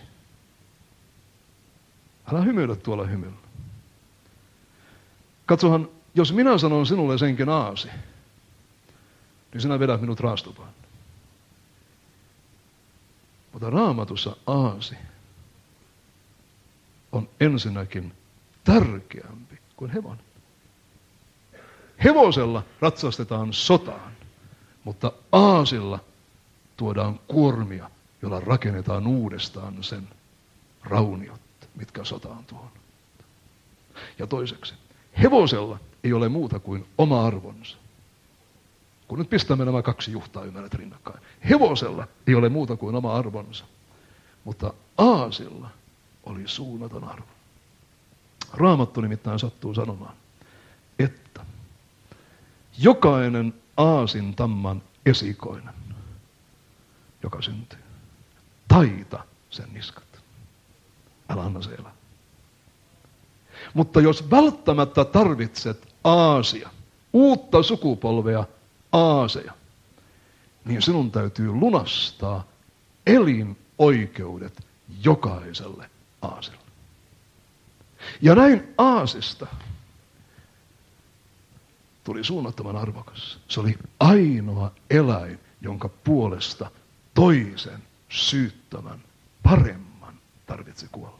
Älä hymyile tuolla hymyllä. Katsohan, jos minä sanon sinulle senkin aasi, niin sinä vedät minut raastupaan. Mutta Raamatussa aasi on ensinnäkin tärkeämpi kuin hevonen. Hevosella ratsastetaan sotaan, mutta aasilla tuodaan kuormia, jolla rakennetaan uudestaan sen rauniot, mitkä sota on tuonut. Ja toiseksi, hevosella ei ole muuta kuin oma arvonsa. Kun nyt pistämme nämä kaksi juhtaa ymmärrät rinnakkain. Hevosella ei ole muuta kuin oma arvonsa, mutta aasilla oli suunnaton arvo. Raamattu nimittäin sattuu sanomaan, että jokainen aasin tamman esikoinen, joka syntyy, taita sen niskat. Älä anna se elää. Mutta jos välttämättä tarvitset aasia, uutta sukupolvea aaseja, niin sinun täytyy lunastaa elinoikeudet jokaiselle aasille. Ja näin aasista tuli suunnattoman arvokas. Se oli ainoa eläin, jonka puolesta toisen syyttömän paremman tarvitsi kuolla.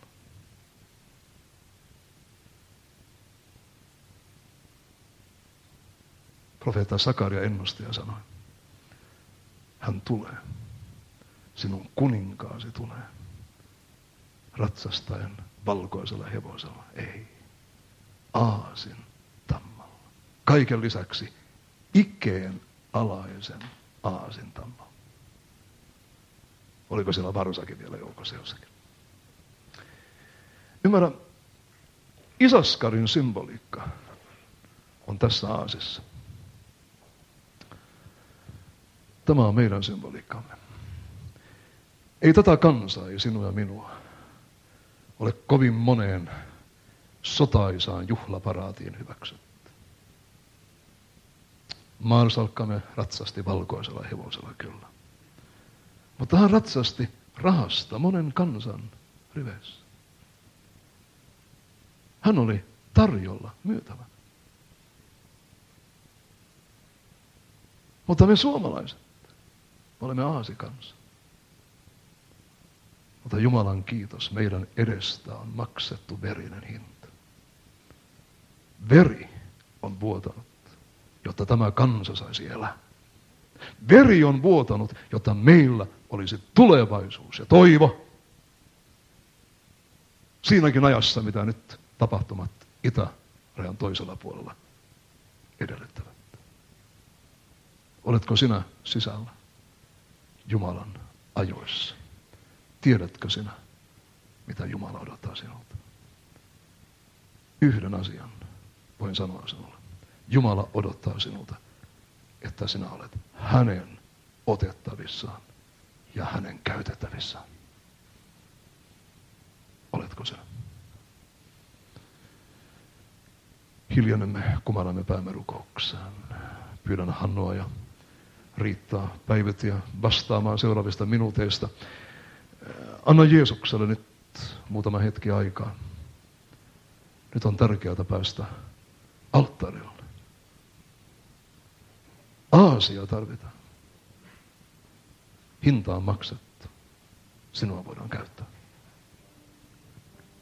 Profeetta Sakaria ennusti ja sanoi, hän tulee, sinun kuninkaasi tulee, ratsastaen valkoisella hevosella, ei, aasin tammalla. Kaiken lisäksi ikeen alaisen aasin tammalla. Oliko siellä varsakin vielä joukossa jossakin? Ymmärrä, Isaskarin symboliikka on tässä aasissa. Tämä on meidän symboliikkamme. Ei tätä kansaa, ei sinua ja minua, ole kovin moneen sotaisaan juhlaparaatiin hyväksytty. Maarsalkkamme ratsasti valkoisella hevosella kyllä. Mutta hän ratsasti rahasta monen kansan riveissä. Hän oli tarjolla myytävä. Mutta me suomalaiset olemme aasikansa. Mutta Jumalan kiitos, meidän edestä on maksettu verinen hinta. Veri on vuotanut jotta tämä kansa saisi elää. Veri on vuotanut, jotta meillä olisi tulevaisuus ja toivo. Siinäkin ajassa, mitä nyt tapahtumat itärajan toisella puolella edellyttävät. Oletko sinä sisällä Jumalan ajoissa? Tiedätkö sinä, mitä Jumala odottaa sinulta? Yhden asian voin sanoa sinulle. Jumala odottaa sinulta, että sinä olet hänen otettavissaan ja hänen käytettävissään. Oletko sinä? Hiljennemme, kumarramme päämme rukoukseen. Pyydän Hannoa ja Riittaa Päivätiä vastaamaan seuraavista minuuteista. Anna Jeesukselle nyt muutama hetki aikaa. Nyt on tärkeää päästä alttarille. Aasia tarvitaan. Hinta on maksettu. Sinua voidaan käyttää.